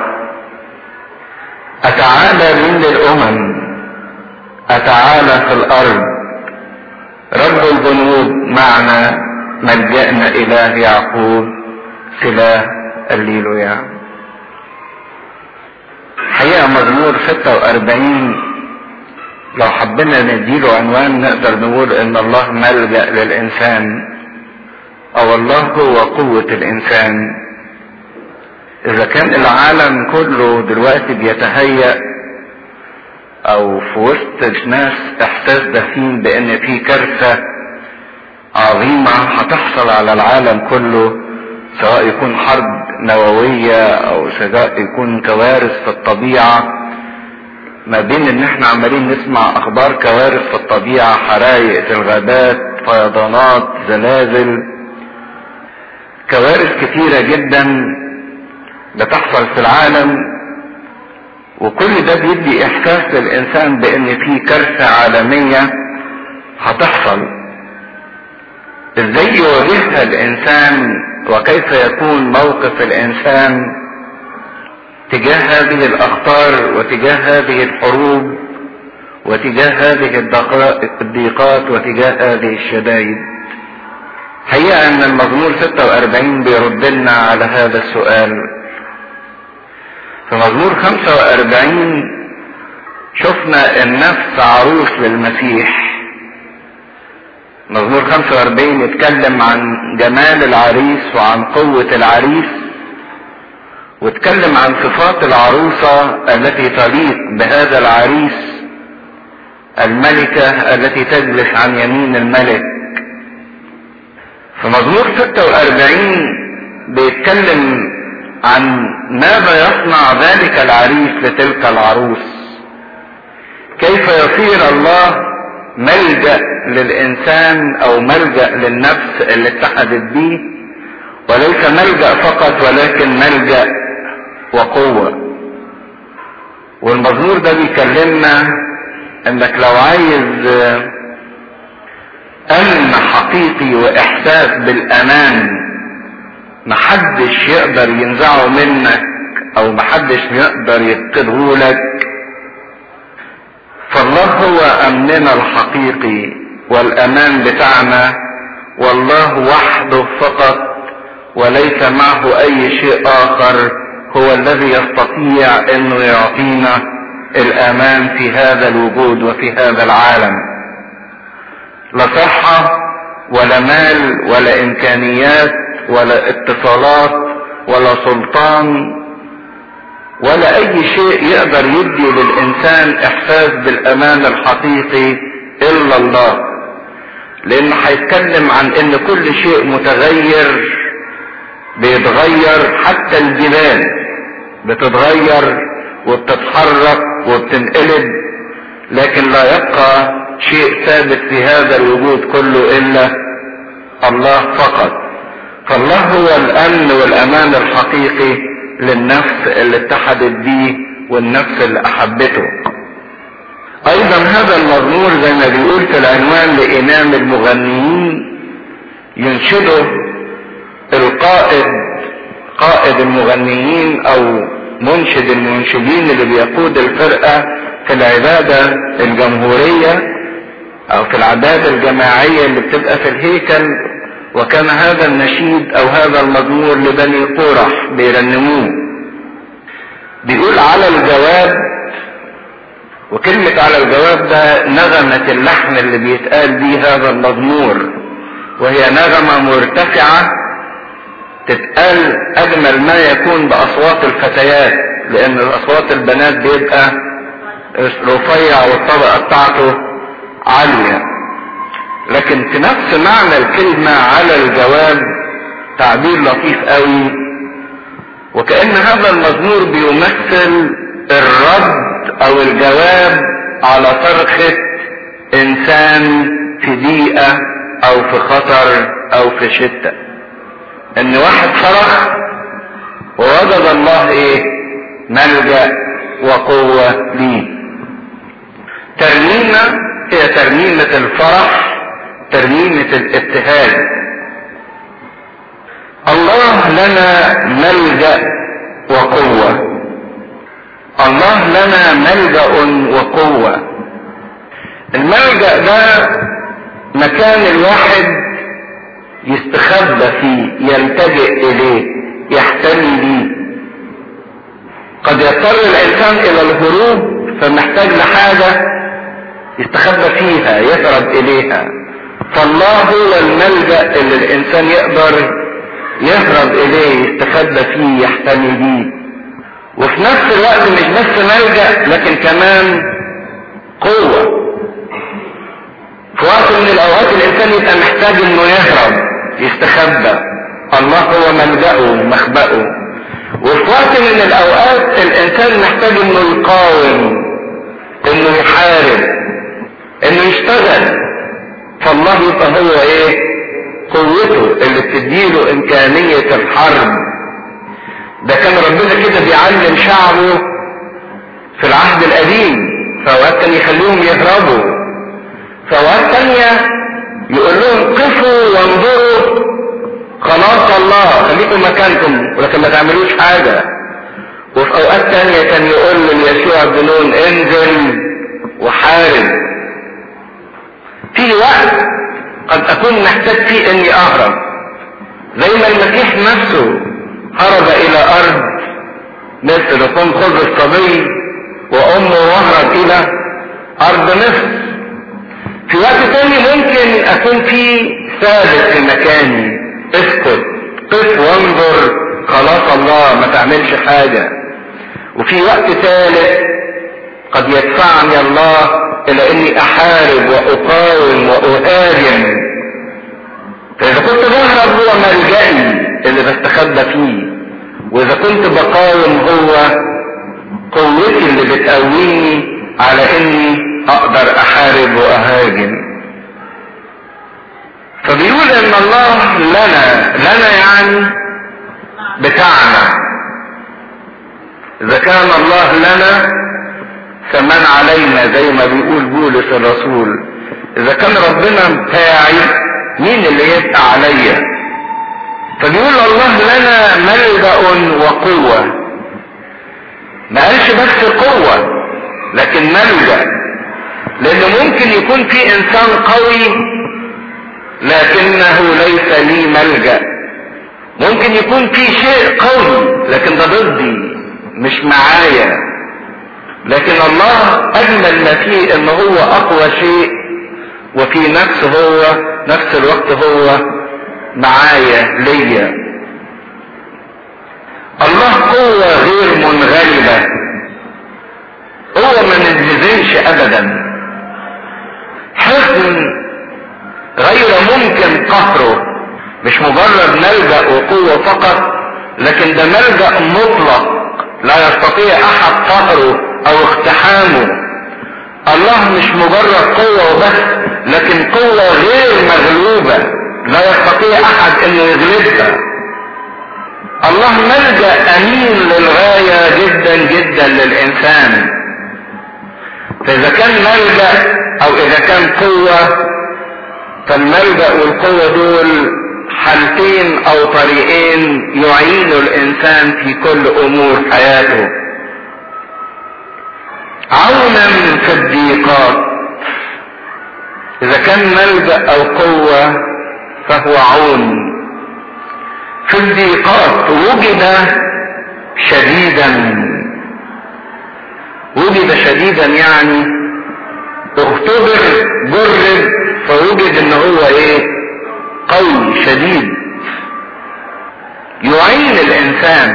[SPEAKER 1] أتعالى من الأمم، أتعالى في الأرض. رب الجنود معنا، ملجأنا إله يعقوب. سلام. الليلويا. حقيقة مزمور 46 لو حبينا نديله عنوان نقدر نقول ان الله ملجأ للإنسان، او الله هو قوة الإنسان. اذا كان العالم كله دلوقتي بيتهيأ او في وسط الناس احساس دفين بان في كارثة عظيمة هتحصل على العالم كله، سواء يكون حرب نووية او سواء يكون كوارث في الطبيعة، ما بين ان احنا عمالين نسمع اخبار كوارث في الطبيعة، حرايق في الغابات، فيضانات، زلازل، كوارث كتيرة جدا بتحصل في العالم. وكل ده بيدي احساس للانسان بان في كارثة عالمية هتحصل. ازاي يواجهها الانسان وكيف يكون موقف الانسان تجاه هذه الاخطار وتجاه هذه الحروب وتجاه هذه الضيقات وتجاه هذه الشدائد؟ حقيقة ان المزمور 46 بيرد لنا على هذا السؤال. في مزمور 45 شفنا النفس عروس للمسيح. مزمور 45 يتكلم عن جمال العريس وعن قوة العريس، واتكلم عن صفات العروسة التي تليق بهذا العريس، الملكة التي تجلس عن يمين الملك. في مزمور 46 بيتكلم عن ماذا يصنع ذلك العريس لتلك العروس، كيف يصير الله ملجأ للإنسان أو ملجأ للنفس اللي اتحدت به، وليس ملجأ فقط ولكن ملجأ وقوة. والمزمور ده بيكلمنا انك لو عايز امن حقيقي حقيقي واحساس بالامان محدش يقدر ينزعه منك او محدش يقدر يفقدهولك، فالله هو امننا الحقيقي والامان بتاعنا، والله وحده فقط وليس معه اي شيء اخر هو الذي يستطيع انه يعطينا الامان في هذا الوجود وفي هذا العالم. لا صحة ولا مال ولا امكانيات ولا اتصالات ولا سلطان ولا اي شيء يقدر يدي للانسان احساس بالامان الحقيقي الا الله، لانه هيتكلم عن ان كل شيء متغير بيتغير، حتى الجبال بتتغير وبتتحرك وبتنقلب، لكن لا يبقى شيء ثابت في هذا الوجود كله الا الله فقط. فالله هو الامن والامان الحقيقي للنفس اللي اتحدت بيه والنفس اللي احبته. ايضا هذا المزمور زي ما بيقول في العنوان لامام المغنيين ينشده القائد، قائد المغنيين او منشد المنشدين اللي بيقود الفرقة في العبادة الجمهورية او في العبادة الجماعية اللي بتبقى في الهيكل. وكان هذا النشيد او هذا المزمور لبني قورح بيرنموه. بيقول على الجواب، وكلمة على الجواب ده نغمة اللحن اللي بيتقال بيه هذا المزمور، وهي نغمة مرتفعة تتقال اجمل ما يكون باصوات الفتيات، لان اصوات البنات بيبقى رفيع والطبقة بتاعته عالية. لكن في نفس معنى الكلمة على الجواب تعبير لطيف قوي، وكأن هذا المزمور بيمثل الرد او الجواب على صرخة انسان في ضيقة او في خطر او في شدة. ان واحد صرخ ووجد الله ايه؟ ملجأ وقوة ليه. ترنيمة هي ترنيمة الفرح، ترنيمة الابتهاج. الله لنا ملجأ وقوة، الله لنا ملجأ وقوة. الملجأ ده مكان الواحد يستخبى فيه، يلتجئ اليه، يحتمي بيه. قد يضطر الانسان الى الهروب فمحتاج لحاجة يستخبى فيها يهرب اليها، فالله هو الملجأ اللي الانسان يقدر يهرب اليه، يستخبى فيه، يحتمي بيه. وفي نفس الوقت مش بس ملجأ لكن كمان قوة. في وقت من الاوقات الانسان يبقى محتاج انه يهرب يستخبى، الله هو ملجأه ومخبأه. وفي وقت من الاوقات الانسان محتاج انه يقاوم، انه يحارب، انه يشتغل، فالله يبقى هو ايه؟ قوته اللي بتديله امكانية الحرب. ده كان ربنا كده بيعلم شعبه في العهد القديم، فأوقات كان يخليهم يهربوا، فأوقات تانية يقول لهم قفوا وانظروا خلاص الله، خليكم مكانكم ولكن ما تعملوش حاجة. وفي أوقات تانية كان يقول ليشوع بن نون انزل وحارب. في وقت قد أكون محتاج فيه إني أهرب، زي ما المسيح نفسه هرب إلى أرض مصر، قم خذ الصبي وأمه واهرب إلى أرض مصر. في وقت تاني ممكن أكون فيه ثابت في مكاني، اسكت، قف وانظر خلاص الله، ما تعملش حاجة. وفي وقت ثالث قد يدفعني الله الى اني احارب واقاوم واهاجم. فاذا كنت بهرب هو ملجئي اللي بستخبى فيه، واذا كنت بقاوم هو قوتي اللي بتقويني على اني اقدر احارب واهاجم. فبيقول ان الله لنا يعني بتاعنا. اذا كان الله لنا فمن علينا، زي ما بيقول بولس الرسول. اذا كان ربنا بتاعي مين اللي يبقى عليا؟ فبيقول الله لنا ملجأ وقوة. ما قالش بس قوة لكن ملجأ، لان ممكن يكون في انسان قوي لكنه ليس لي ملجأ. ممكن يكون في شيء قوي لكن ده ضدي مش معايا، لكن الله اجمل ما فيه ان هو اقوى شيء وفي نفس الوقت هو معايا ليا. الله قوة غير منغلبة، هو ما ننهزمش ابدا، حصن غير ممكن قهره، مش مجرد ملجأ وقوة فقط، لكن ده ملجأ مطلق لا يستطيع احد قهره او اقتحامه. الله مش مجرد قوة وبس، لكن قوة غير مغلوبة لا يستطيع احد انه يغلبها. الله ملجأ امين للغاية جدا جدا للانسان. فاذا كان ملجأ او اذا كان قوة، فالملجأ والقوة دول حالتين او طريقين يعينوا الانسان في كل امور حياته. عونا في الضيقات، اذا كان ملجأ او قوة فهو عون. في الضيقات وجد شديدا يعني اختبر جرب فوجد ان هو قوي شديد يعين الانسان.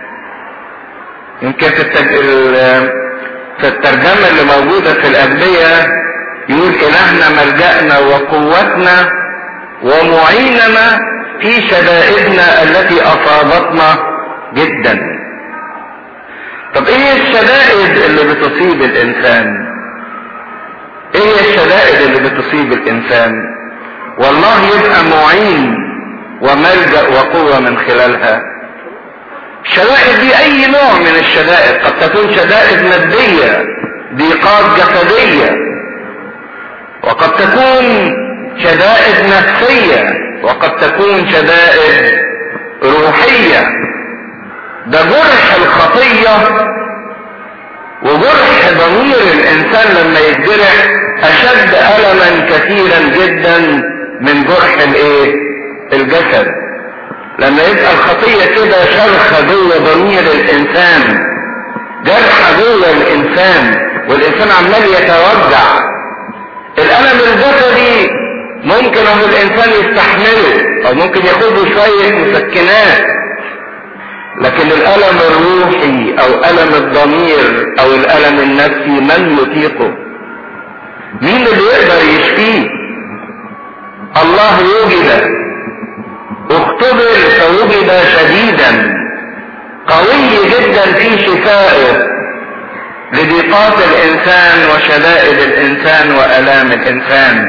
[SPEAKER 1] يمكن في الترجمة اللي موجودة في الأدبية يقول إلهنا ملجأنا وقوتنا ومعيننا في شدائدنا التي أصابتنا جدا. طب ايه الشدائد اللي بتصيب الانسان؟ ايه الشدائد اللي بتصيب الانسان؟ والله يبقى معين وملجأ وقوة من خلالها. الشدائد دي اي نوع من الشدائد، قد تكون شدائد مادية، ضيقات جسدية، وقد تكون شدائد نفسية، وقد تكون شدائد روحية. ده جرح الخطية وجرح ضمير الانسان لما يتجرح اشد ألما كثيرا جدا من جرح الجسد. لما يبقى الخطية كده شرخة جوه ضمير الانسان، جرحة جوه الانسان، والانسان عمال يتوجع. الالم الجسدي ممكن الانسان يستحمله او ممكن ياخده شوية مسكنات، لكن الالم الروحي او الم الضمير او الالم النفسي من يطيقه؟ مين اللي يقدر يشفيه؟ الله وجد، اختبر فوجد شديدا، قوي جدا في شفائه لضيقات الانسان وشدائد الانسان والام الانسان.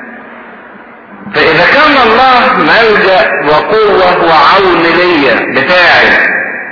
[SPEAKER 1] فاذا كان الله ملجأ وقوة وعون ليا بتاعي،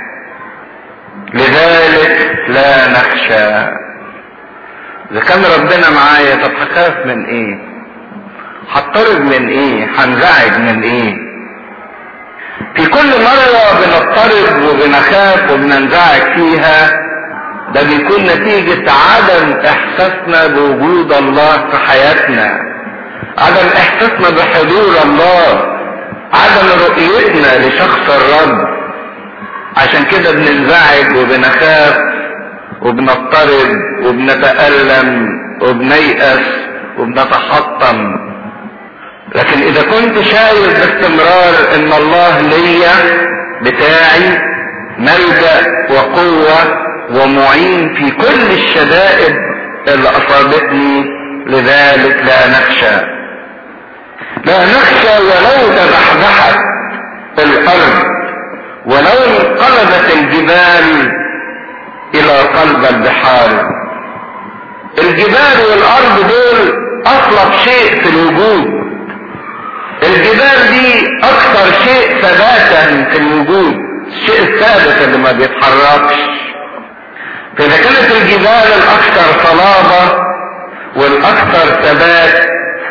[SPEAKER 1] لذلك لا نخشى. اذا كان ربنا معايا طب هخاف من ايه؟ هضطرب من ايه؟ هنزعج من ايه؟ في كل مرة بنضطرب وبنخاف وبننزعج فيها، ده بيكون نتيجة عدم احساسنا بوجود الله في حياتنا، عدم احساسنا بحضور الله، عدم رؤيتنا لشخص الرب. عشان كده بننزعج وبنخاف وبنضطرب وبنتألم وبنيأس وبنتحطم. لكن اذا كنت شايف باستمرار ان الله ليا بتاعي ملجأ وقوة ومعين في كل الشدائد اللي اصابتني، لذلك لا نخشى. لا نخشى ولو تزحزحت الارض، ولو انقلبت الجبال الى قلب البحار. الجبال والارض دول اصلب شيء في الوجود. الجبال دي اكثر شيء ثباتا في الوجود، الشيء الثابت اللي ما بيتحركش. فاذا كانت الجبال الاكثر صلابة والاكثر ثبات،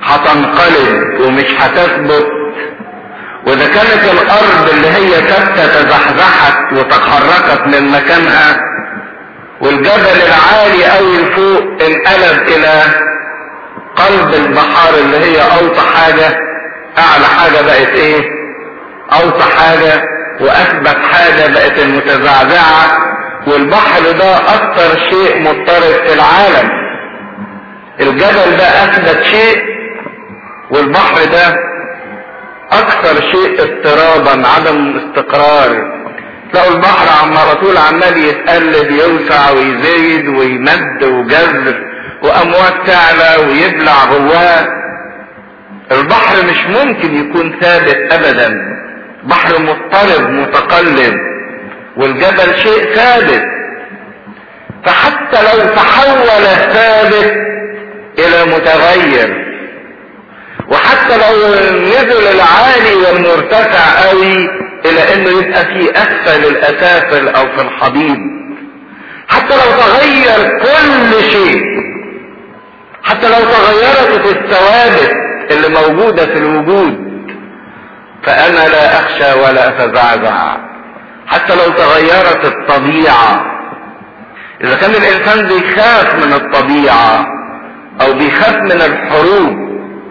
[SPEAKER 1] هتنقلب ومش هتثبت، واذا كانت الارض اللي هي ثابته تزحزحت وتحركت من مكانها، والجبل العالي قوي لفوق انقلب الى قلب البحار اللي هي اوطى حاجه، اعلى حاجه بقت ايه؟ اوطى حاجه، واثبت حاجه بقت المتزعزعه. والبحر ده اكتر شيء مضطرب في العالم. الجبل ده اثبت شيء، والبحر ده اكثر شيء اضطرابا، عدم استقرار. تلاقوا البحر على طول عمال يتقلب، يوسع ويزيد ويمد وجذر، وامواج تعلى ويبلع جواه. البحر مش ممكن يكون ثابت ابدا، بحر مضطرب متقلب، والجبل شيء ثابت. فحتى لو تحول الثابت الى متغير، وحتى لو نزل العالي والمرتفع قوي الى انه يبقى في اسفل الاسافل او في الحضيض، حتى لو تغير كل شيء، حتى لو تغيرت الثوابت اللي موجودة في الوجود، فانا لا اخشى ولا اتزعزع. حتى لو تغيرت الطبيعة، اذا كان الانسان بيخاف من الطبيعة او بيخاف من الحروب،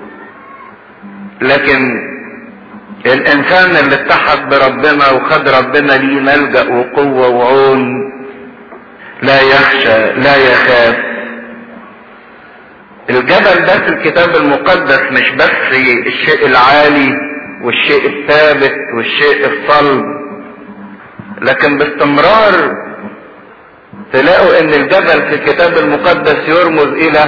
[SPEAKER 1] لكن الانسان اللي اتحد بربنا وخد ربنا ليه ملجأ وقوة وعون لا يخشى لا يخاف. الجبل ده في الكتاب المقدس مش بس الشيء العالي والشيء الثابت والشيء الصلب، لكن باستمرار تلاقوا ان الجبل في الكتاب المقدس يرمز الى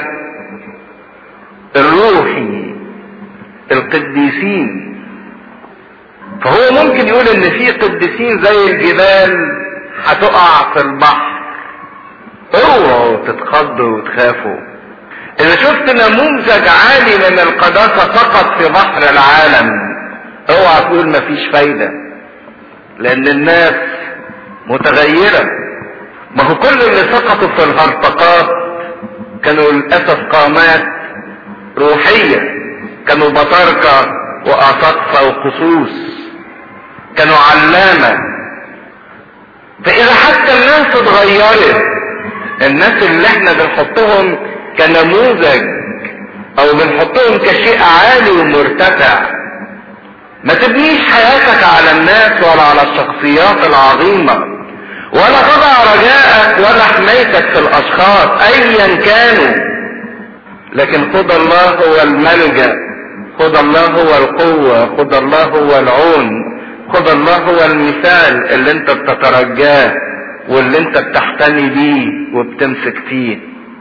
[SPEAKER 1] الروحي، القديسين. فهو ممكن يقول ان في قديسين زي الجبال هتقع في البحر، اوعوا تتخضوا وتخافوا. اذا شفت نموذج عالي من القداسة فقط في بحر العالم، اوعى تقول مفيش فايدة، لان الناس متغيرة. ما هو كل اللي سقطوا في الهرطقات كانوا للأسف قامات روحية، كانوا بطاركة وأساقفة وقصوص، كانوا علامة. فإذا حتى الناس اتغيرت، الناس اللي احنا بنحطهم كنموذج او بنحطهم كشيء عالي ومرتفع، ما تبنيش حياتك على الناس ولا على الشخصيات العظيمة، ولا تضع رجاءك ولا حمايتك في الاشخاص ايا كانوا، لكن خد الله هو الملجأ، خد الله هو القوة، خد الله هو العون، خد الله هو المثال اللي انت بتترجاه واللي انت بتحتمي بيه وبتمسك فيه.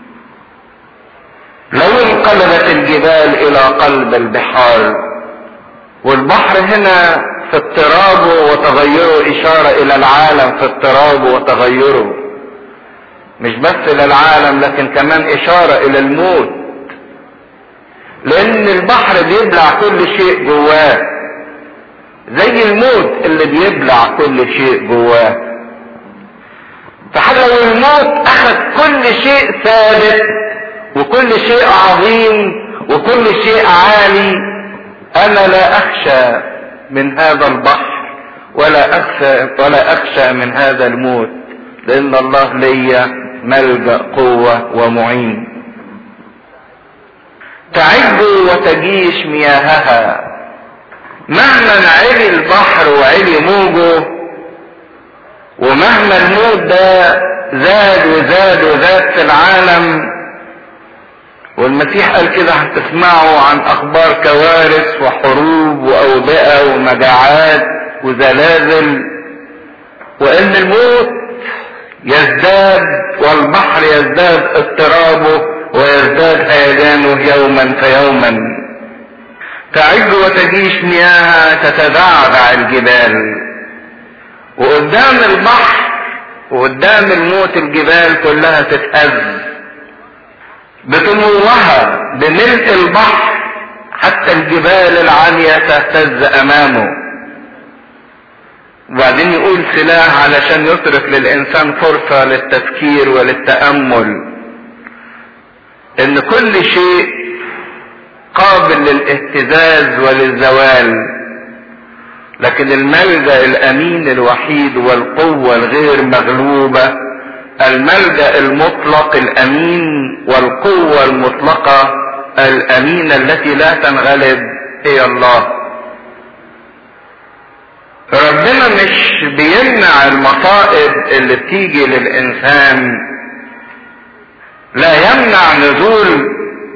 [SPEAKER 1] لو انقلبت الجبال الى قلب البحار، والبحر هنا في اضطرابه وتغيره اشارة الى العالم في اضطرابه وتغيره، مش بس للعالم لكن كمان اشارة الى الموت، لان البحر بيبلع كل شيء جواه، زي الموت اللي بيبلع كل شيء جواه. فحتى لو الموت اخذ كل شيء ثابت وكل شيء عظيم وكل شيء عالي، انا لا اخشى من هذا البحر ولا اخشى من هذا الموت، لان الله ليا ملجأ قوة ومعين. تعج وتجيش مياهها، مهما علي البحر وعلي موجه، ومهما الموت ده زاد وزاد وزاد في العالم. والمسيح قال كده هتسمعوا عن اخبار كوارث وحروب واوبئة ومجاعات وزلازل، وان الموت يزداد والبحر يزداد اضطرابه ويزداد هيجانه يوما فيوما. تعج وتجيش مياهها، تتزعزع الجبال، وقدام البحر وقدام الموت الجبال كلها تتهز بطموحها بملء البحر، حتى الجبال العالية تهتز امامه. وبعدين يقول سلاح علشان يترك للانسان فرصة للتفكير وللتأمل، ان كل شيء قابل للاهتزاز وللزوال، لكن الملجأ الامين الوحيد والقوة الغير مغلوبة، الملجأ المطلق الامين والقوة المطلقة الامينة التي لا تنغلب هي الله. ربنا مش بيمنع المصائب اللي بتيجي للانسان، لا يمنع نزول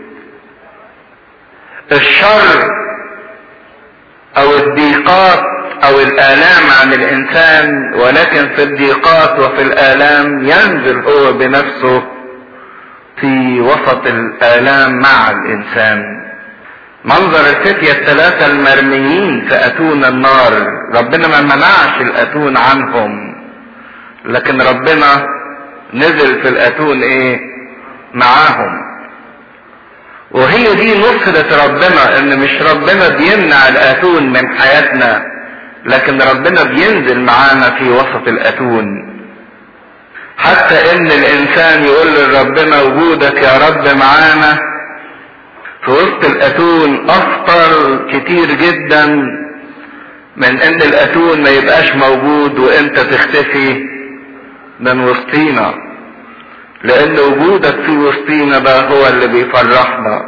[SPEAKER 1] الشر او الضيقات او الالام عن الانسان، ولكن في الضيقات وفي الالام ينزل هو بنفسه في وسط الالام مع الانسان. منظر الفتية الثلاثة المرميين في اتون النار، ربنا ما منعش الاتون عنهم، لكن ربنا نزل في الاتون معاهم. وهي دي نصرة ربنا، ان مش ربنا بيمنع الاتون من حياتنا، لكن ربنا بينزل معانا في وسط الاتون. حتى ان الانسان يقول لربنا وجودك يا رب معانا في وسط الاتون افضل كتير جدا من ان الاتون ما يبقاش موجود وانت تختفي من وسطينا، لان وجودك في وسطينا ده هو اللي بيفرحنا.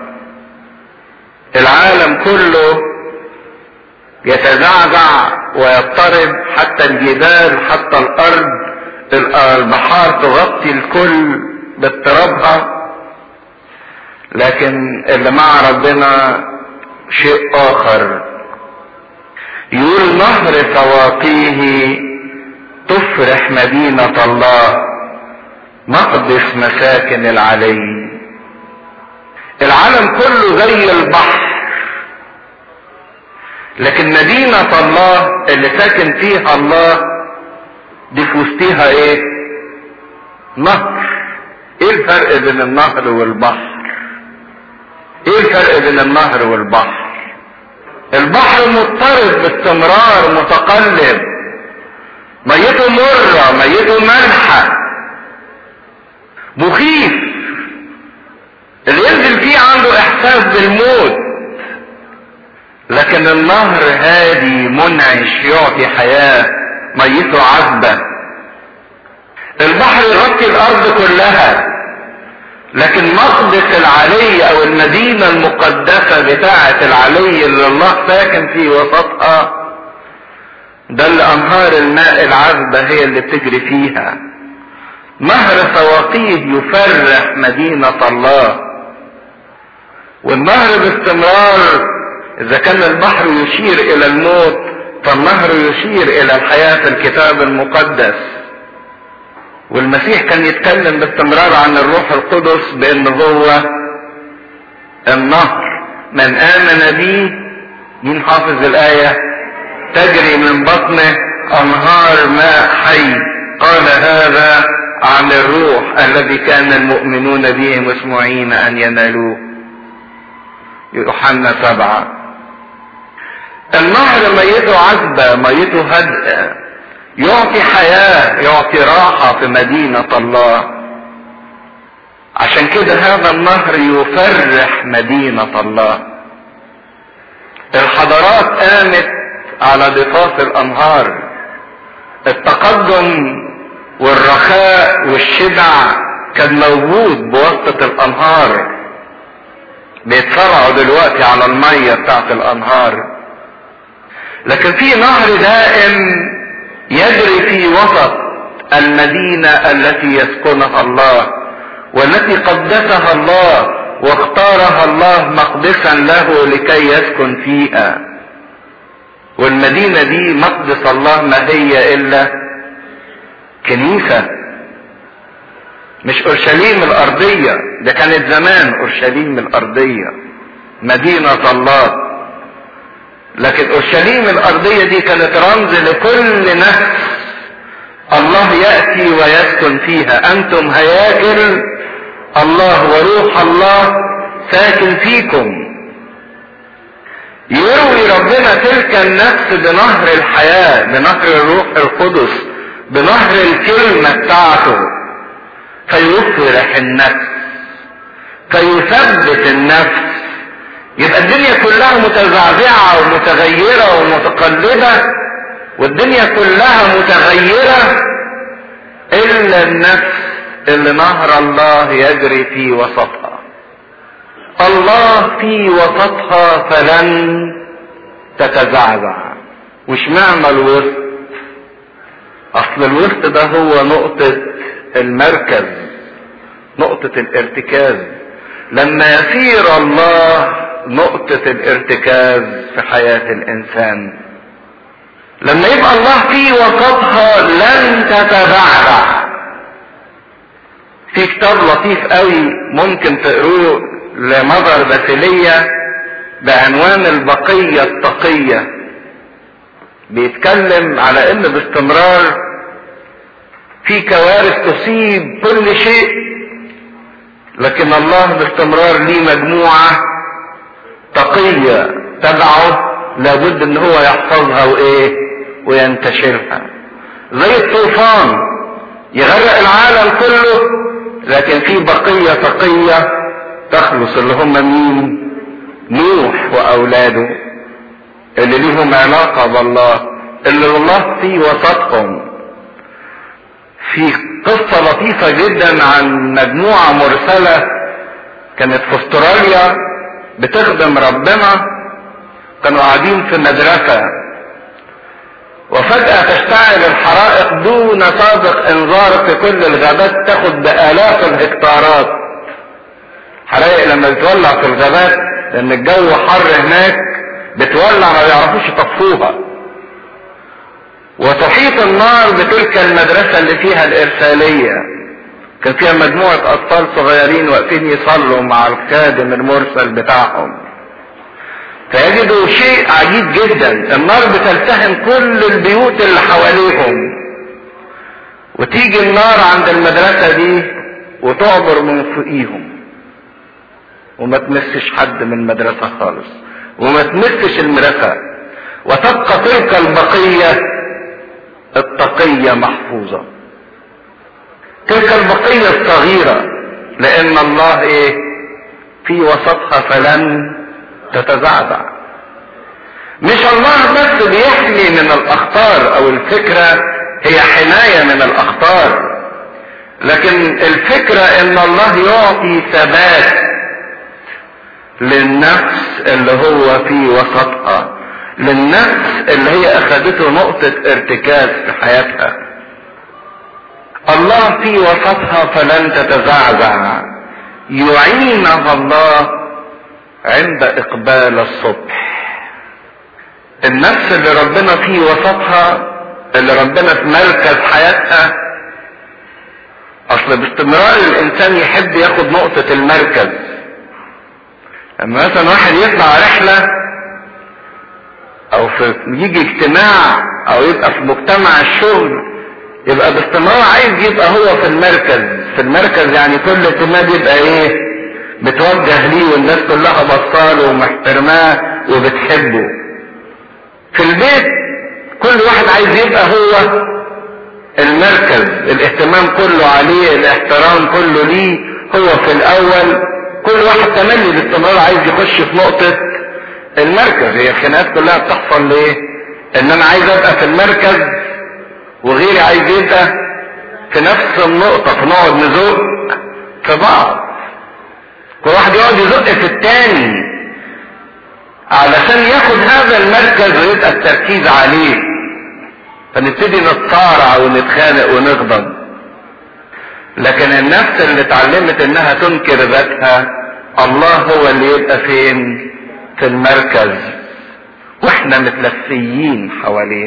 [SPEAKER 1] العالم كله يتزعزع ويضطرب، حتى الجبال حتى الارض، البحار تغطي الكل باضطرابها، لكن اللي مع ربنا شيء اخر. يقول نهر سواقيه تفرح مدينة الله، مقدس مساكن العلي. العالم كله زي البحر، لكن مدينة الله اللي ساكن فيها الله دي في وسطيها نهر. ايه الفرق بين النهر والبحر؟ ايه الفرق بين النهر والبحر؟ البحر مضطرب باستمرار، متقلب، ميته مرة، ميته مالحة، مخيف، اللي ينزل فيه عنده احساس بالموت. لكن النهر هادي منعش، يعطي حياة، ميته عذبة. البحر يغطي الارض كلها، لكن مقدس العلي او المدينة المقدسة بتاعة العلي اللي الله ساكن في وسطها، ده اللي انهار الماء العذبة هي اللي بتجري فيها. نهر سواقيه يفرح مدينة الله. والنهر باستمرار، اذا كان البحر يشير الى الموت، فالنهر يشير الى الحياة في الكتاب المقدس. والمسيح كان يتكلم باستمرار عن الروح القدس بان هو النهر. من امن بي، مين حافظ الاية؟ تجري من بطنه انهار ماء حي. قال هذا عن الروح الذي كان المؤمنون به مسموعين ان ينالوه. يوحنا 7. النهر ميته عذبة، ميته هدأ، يعطي حياة، يعطي راحة في مدينة الله. عشان كده هذا النهر يفرح مدينة الله. الحضارات قامت على ضفاف الانهار. التقدم والرخاء والشبع كان موجود بواسطة الانهار. بيتفرعوا دلوقتي على المية بتاعت الانهار، لكن في نهر دائم يجري في وسط المدينة التي يسكنها الله، والتي قدسها الله واختارها الله مقدسا له لكي يسكن فيها. والمدينة دي مقدس الله ما هي الا كنيسة، مش اورشليم الارضية، ده كانت زمان اورشليم الارضية مدينة الله، لكن اورشليم الارضية دي كانت رمز لكل نفس الله يأتي ويسكن فيها. انتم هياكل الله وروح الله ساكن فيكم. يروي ربنا تلك النفس بنهر الحياة، بنهر الروح القدس، بنهر الكلمة بتاعته، فيفرح النفس، فيثبت النفس، يبقى الدنيا كلها متزعزعة ومتغيرة ومتقلبة، والدنيا كلها متغيرة الا النفس اللي نهر الله يجري في وسطها. الله في وسطها فلن تتزعزع. وش معنى الوسط؟ اصل الوسط ده هو نقطة المركز، نقطة الارتكاز. لما يصير الله نقطة الارتكاز في حياة الانسان، لما يبقى الله في وسطها لن تتبعبع. في كتاب لطيف قوي ممكن تقروه لمظهر باسيلية بعنوان البقية التقية، بيتكلم على ان باستمرار في كوارث تصيب كل شيء، لكن الله باستمرار ليه مجموعة تقية تبعه لابد ان هو يحفظها وايه وينتشرها. زي الطوفان يغرق العالم كله، لكن في بقية تقية تخلص، اللي هم مين؟ نوح واولاده اللي ليهم علاقة بالله، اللي الله في وسطهم. في قصة لطيفة جدا عن مجموعة مرسلة كانت في استراليا بتخدم ربنا، كانوا قاعدين في مدرسة وفجأة تشتعل الحرائق دون سابق انذار في كل الغابات، تاخد بآلاف الهكتارات. حرائق لما بتولع في الغابات لان الجو حر هناك بتولع ما بيعرفوش يطفوها، وتحيط النار بتلك المدرسة اللي فيها الارسالية. كان فيها مجموعة اطفال صغيرين واقفين يصلوا مع الخادم المرسل بتاعهم، فيجدوا شيء عجيب جدا، النار بتلتهم كل البيوت اللي حواليهم، وتيجي النار عند المدرسة دي وتعبر من فوقيهم وما تمسش حد من المدرسة خالص، وما تمسش المدرسة، وتبقى تلك البقية التقية محفوظة، تلك البقية الصغيرة، لان الله ايه في وسطها فلن تتزعزع. مش الله بس بيحمي من الاخطار او الفكرة هي حماية من الاخطار، لكن الفكرة ان الله يعطي ثبات للنفس اللي هو في وسطها، للنفس اللي هي اخذته نقطة ارتكاز في حياتها. الله في وسطها فلن تتزعزع. يعينها الله عند اقبال الصبح. النفس اللي ربنا في وسطها، اللي ربنا في مركز حياتها، اصل باستمرار الانسان يحب ياخد نقطة المركز. لما مثلا واحد يطلع رحلة او يجي اجتماع او يبقى في مجتمع الشغل، يبقى باستمرار عايز يبقى هو في المركز. في المركز يعني كل اهتمام يبقى ايه بتوجه ليه، والناس كلها بصاله ومحترماه وبتحبه. في البيت كل واحد عايز يبقى هو المركز، الاهتمام كله عليه، الاحترام كله ليه، هو في الاول. كل واحد تملي باستمرار عايز يخش في نقطة المركز. هي الخناقات كلها بتحصل ليه؟ ان انا عايز ابقى في المركز وغيري عايز يبقى في نفس النقطة، فنقعد نزق في بعض، كل واحد يقعد يزق في التاني علشان ياخد هذا المركز ويبقى التركيز عليه، فنبتدي نتصارع ونتخانق ونغضب. لكن النفس اللي اتعلمت انها تنكر ذاتها، الله هو اللي يبقى فين؟ في المركز، واحنا متلفيين حواليه.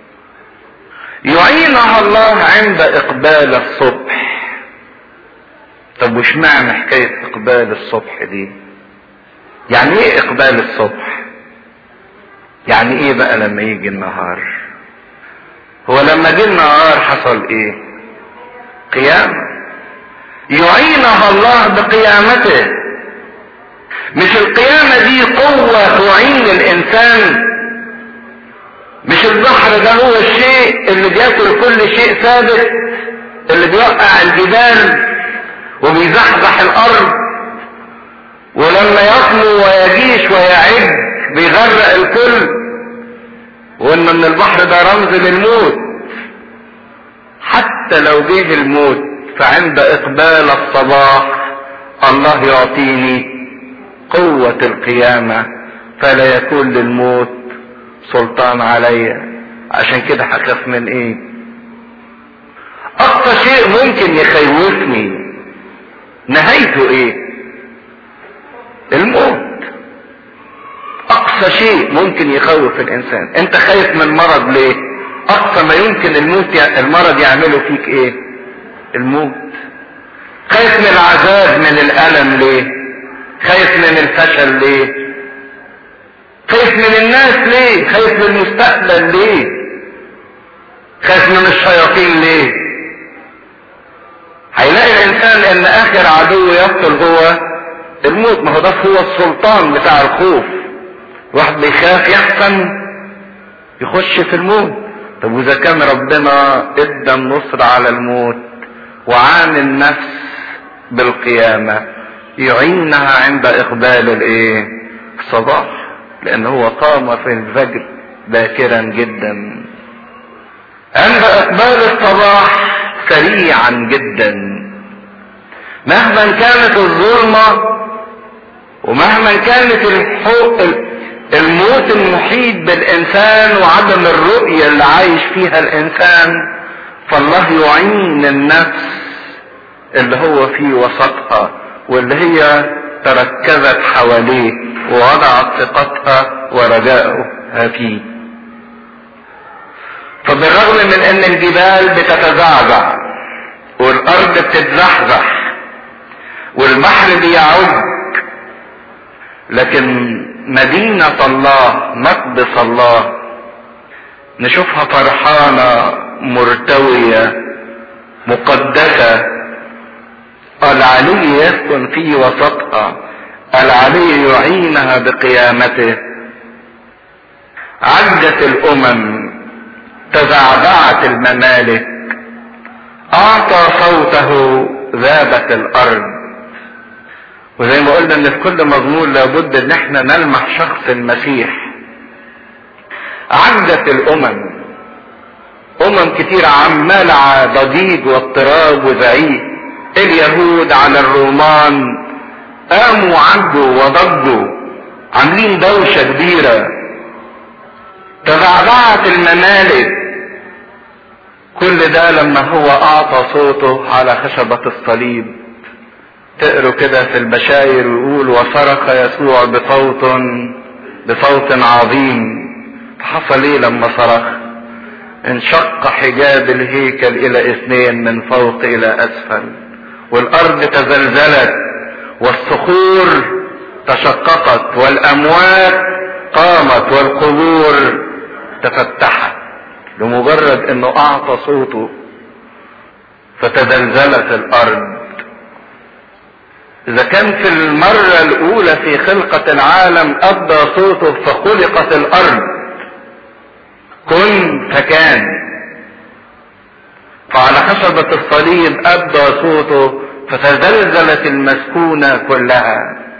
[SPEAKER 1] يعينها الله عند اقبال الصبح. طب وش معنى حكاية اقبال الصبح دي؟ يعني ايه اقبال الصبح؟ يعني ايه بقى لما يجي النهار؟ هو لما جه النهار حصل ايه؟ قيامة. يعينها الله بقيامته. مش القيامة دي قوة تعين الانسان؟ مش البحر ده هو الشيء اللي بياكل كل شيء ثابت، اللي بيوقع الجبال وبيزحزح الارض؟ ولما يطلو ويجيش ويعد بيغرق الكل، وان من البحر ده رمز للموت. حتى لو جه الموت فعند اقبال الصباح الله يعطيني قوة القيامة، فلا يكون للموت سلطان عليا. عشان كده هخاف من ايه؟ اقصى شيء ممكن يخوفني نهايته ايه؟ الموت. اقصى شيء ممكن يخوف الانسان. انت خايف من مرض ليه؟ اقصى ما يمكن المرض يعمله فيك ايه؟ الموت. خايف من العذاب، من الالم ليه؟ خايف من الفشل ليه؟ خايف من الناس ليه؟ خايف من المستقبل ليه؟ خايف من الشياطين ليه؟ هيلاقي الانسان ان اخر عدو يقتل هو الموت. ما هو ده هو السلطان بتاع الخوف. واحد بيخاف يحسن يخش في الموت. طب واذا كان ربنا ادى النصر على الموت وعان النفس بالقيامة، يعينها عند اقبال الايه؟ الصباح، لان هو قام في الفجر باكرا جدا. عند اقبال الصباح سريعا جدا. مهما كانت الظلمة ومهما كانت الموت المحيط بالانسان وعدم الرؤية اللي عايش فيها الانسان، فالله يعين النفس اللي هو في وسطها واللي هي تركزت حواليه ووضعت ثقتها ورجائها فيه. فبالرغم من ان الجبال بتتزعزع والارض بتتزحزح والبحر بيعج، لكن مدينة الله، مقدس الله، نشوفها فرحانة مرتوية مقدسة. العلي يسكن في وسطها، العلي يعينها بقيامته. عجت الامم، تزعزعت الممالك، اعطى صوته ذابت الارض. وزي ما قلنا ان في كل مزمور لابد ان احنا نلمح شخص المسيح. عجت الامم، كتير عمالة ضجيج واضطراب وزعيق. اليهود على الرومان قاموا عجوا وضجوا، عاملين دوشة كبيرة. تزعزعت الممالك. كل ده لما هو اعطى صوته على خشبة الصليب. تقروا كده في البشاير ويقول وصرخ يسوع بصوت عظيم. فحصل ايه لما صرخ؟ انشق حجاب الهيكل الى 2 من فوق الى اسفل، والارض تزلزلت والصخور تشققت والاموات قامت والقبور تفتحت، لمجرد انه اعطى صوته فتزلزلت الارض. اذا كان في المرة الاولى في خلقة العالم ادى صوته فخلقت الارض، كن فكان، فعلى خشبة الصليب ادى صوته فتزلزلت المسكونة كلها.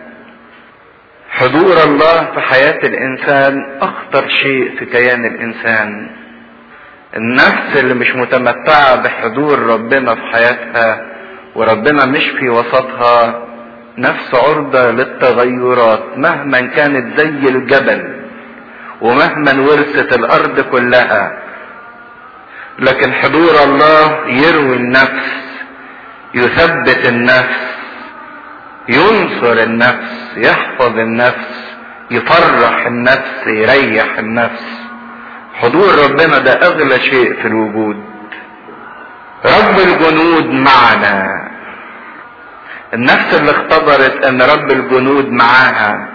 [SPEAKER 1] حضور الله في حياة الانسان اخطر شيء في كيان الانسان. النفس اللي مش متمتعة بحضور ربنا في حياتها وربنا مش في وسطها نفس عرضة للتغيرات مهما كانت زي الجبل ومهما ورثت الارض كلها. لكن حضور الله يروي النفس، يثبت النفس، ينصر النفس، يحفظ النفس، يفرح النفس، يريح النفس. حضور ربنا ده اغلى شيء في الوجود. رب الجنود معنا. النفس اللي اختبرت ان رب الجنود معاها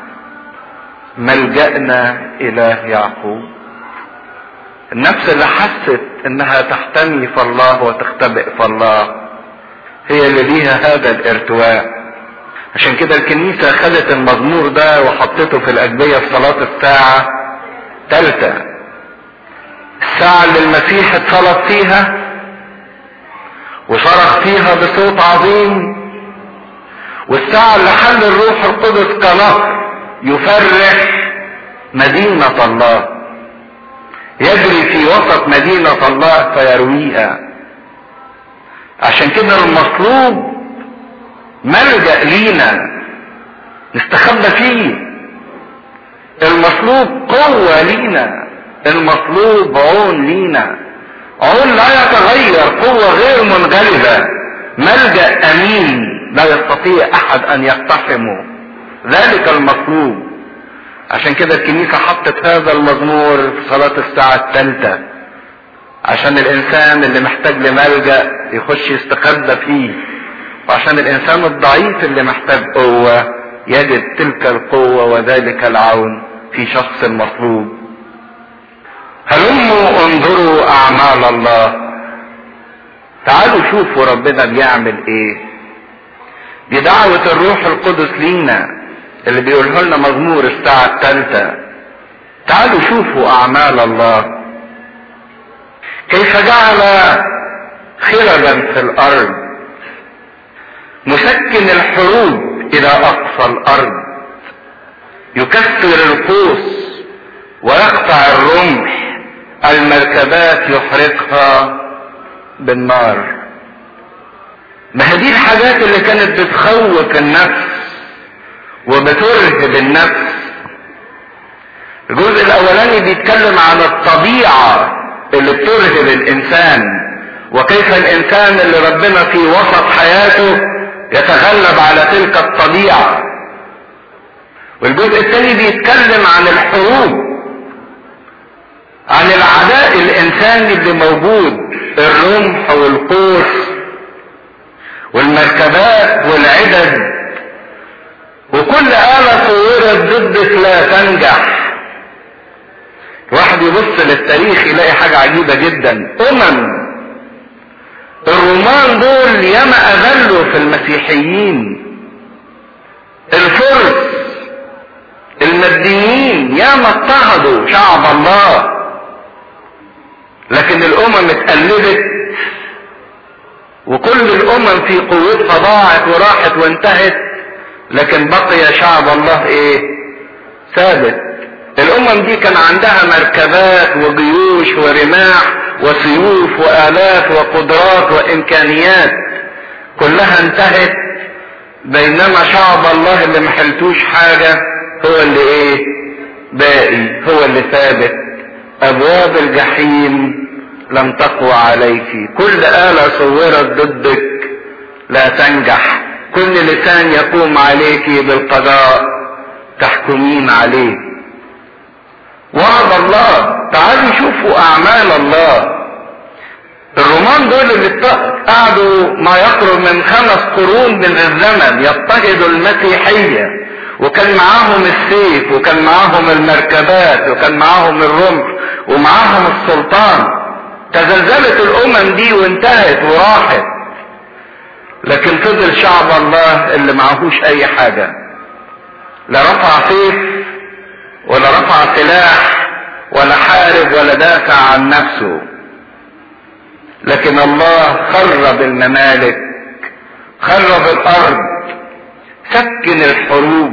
[SPEAKER 1] ملجأنا اله يعقوب. النفس اللي حست انها تحتمي في الله وتختبئ في الله هي اللي ليها هذا الارتواء. عشان كده الكنيسة خدت المزمور ده وحطته في الأجبية في صلاة الساعة 3، الساعة اللي المسيح اتصلب فيها وصرخ فيها بصوت عظيم والساعة اللي حل الروح القدس كنهر يفرح مدينة الله، يجري في وسط مدينة الله فيرويها. عشان كده المطلوب ملجأ لينا نستخبى فيه، المطلوب قوة لينا، المطلوب عون لينا، عون لا يتغير، قوة غير منغلبة، ملجأ أمين لا يستطيع أحد أن يقتحمه، ذلك المطلوب. عشان كده الكنيسة حطت هذا المزمور في صلاة الساعة الثالثة، عشان الإنسان اللي محتاج لملجأ يخش يستخبى فيه، وعشان الإنسان الضعيف اللي محتاج قوة يجد تلك القوة وذلك العون في شخص المطلوب. هلموا انظروا أعمال الله، تعالوا شوفوا ربنا بيعمل ايه. دي دعوة الروح القدس لينا اللي بيقوله لنا مزمور الساعة الثالثة. تعالوا شوفوا أعمال الله، كيف جعل خللا في الأرض، مسكن الحروب إلى أقصى الأرض، يكسر القوس ويقطع الرمح، المركبات يحرقها بالنار. ما هذه الحاجات اللي كانت بتخوف النفس وبترهب النفس. الجزء الاولاني بيتكلم عن الطبيعة اللي بترهب الانسان، وكيف الانسان اللي ربنا في وسط حياته يتغلب على تلك الطبيعة. والجزء الثاني بيتكلم عن الحروب، عن العداء الانساني اللي موجود، الرمح والقوس والمركبات والعدد، وكل آلة صورت ضدك لا تنجح. واحد يبص للتاريخ يلاقي حاجة عجيبة جدا. الرومان دول ياما اذلوا في المسيحيين، الفرس الماديين ياما اضطهدوا شعب الله، لكن الامم اتقلبت وكل الامم في قوتها ضاعت وراحت وانتهت، لكن بقي شعب الله ايه؟ ثابت. الامم دي كان عندها مركبات وجيوش ورماح وسيوف وآلات وقدرات وامكانيات، كلها انتهت، بينما شعب الله اللي محلتوش حاجة هو اللي ايه؟ باقي، هو اللي ثابت. ابواب الجحيم لم تقوى عليك، كل آلة صورت ضدك لا تنجح، كل لسان يقوم عليك بالقضاء تحكمين عليه. وعد الله، تعالوا شوفوا اعمال الله. الرومان دول اللي قعدوا ما يقرب من 5 قرون من الزمن يضطهدوا المسيحية، وكان معاهم السيف وكان معاهم المركبات وكان معاهم الرمح ومعاهم السلطان. تزلزلت الامم دي وانتهت وراحت، لكن فضل شعب الله اللي معهوش اي حاجة، لا رفع سيف ولا رفع سلاح ولا حارب ولا دافع عن نفسه. لكن الله خرب الممالك، خرب الارض، سكن الحروب،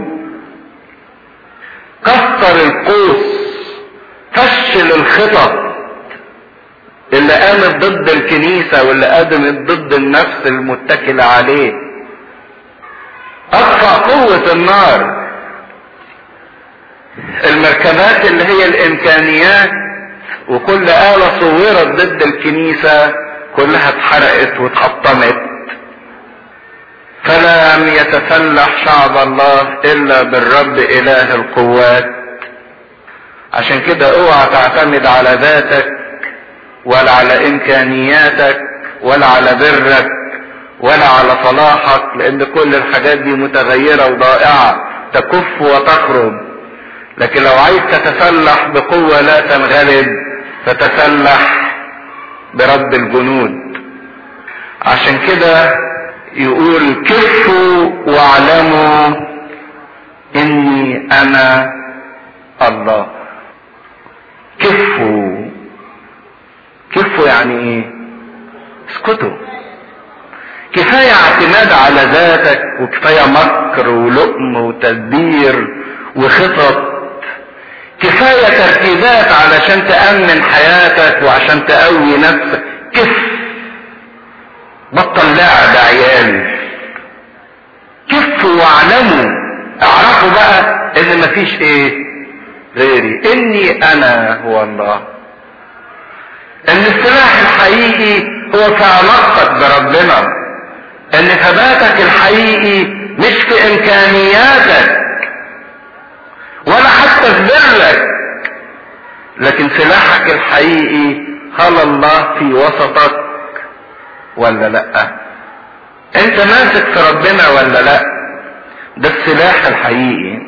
[SPEAKER 1] كسر القوس، فشل الخطط اللي قامت ضد الكنيسة واللي قدمت ضد النفس المتكلة عليه، اطفأ قوة النار. المركبات اللي هي الامكانيات وكل آلة صورت ضد الكنيسة كلها اتحرقت واتحطمت. فلم يتسلح شعب الله الا بالرب اله القوات. عشان كده اوعى تعتمد على ذاتك ولا على امكانياتك ولا على برك ولا على صلاحك، لان كل الحاجات دي متغيرة وضائعة، تكف وتخرب. لكن لو عايز تتسلح بقوة لا تنغلب فتسلح برب الجنود. عشان كده يقول كفوا واعلموا اني انا الله. كفوا، كفوا يعني ايه؟ اسكتوا. كفاية اعتماد على ذاتك، وكفاية مكر ولؤم وتدبير وخطط، كفاية تركيزات علشان تأمن حياتك وعشان تقوي نفسك. بطل لعب عيال، واعلموا، اعرفوا بقى ان مفيش غيري، اني انا هو الله. ان السلاح الحقيقي هو في علاقتك بربنا، ان ثباتك الحقيقي مش في امكانياتك ولا حتى في برك، لكن سلاحك الحقيقي هل الله في وسطك ولا لا؟ انت ماسك في ربنا ولا لا؟ ده السلاح الحقيقي.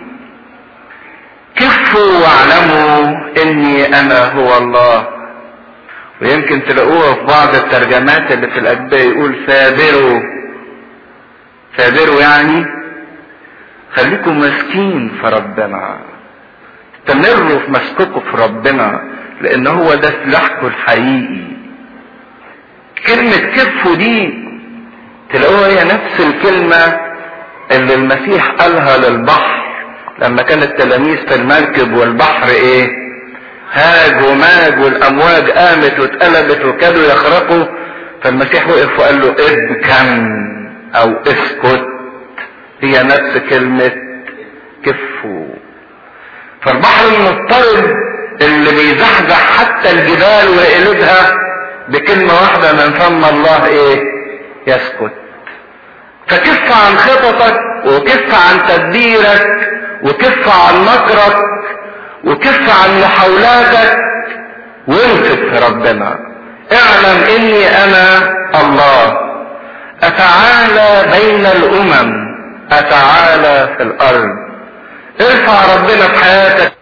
[SPEAKER 1] كفوا واعلموا اني انا هو الله. ويمكن تلاقوها في بعض الترجمات اللي في الاجبيه يقول ثابروا. ثابروا يعني خليكم ماسكين في ربنا، استمروا في مسككم في ربنا، لان هو ده سلاحكم الحقيقي. كلمة كفوا دي تلاقوها هي نفس الكلمة اللي المسيح قالها للبحر لما كان التلاميذ في المركب والبحر هاج وماج والامواج قامت واتقلبت وكادوا يخرقوا، فالمسيح وقف وقال له ابكم او اسكت. هي نفس كلمة كفوا. فالبحر المضطرب اللي بيزحزح حتى الجبال ويقلبها بكلمة واحدة من فم الله يسكت. فكف عن خططك، وكف عن تدبيرك، وكف عن مكرك، وكف عن محاولاتك، وانفق في ربنا. اعلم اني انا الله، اتعالى بين الامم، اتعالى في الارض. ارفع ربنا في حياتك.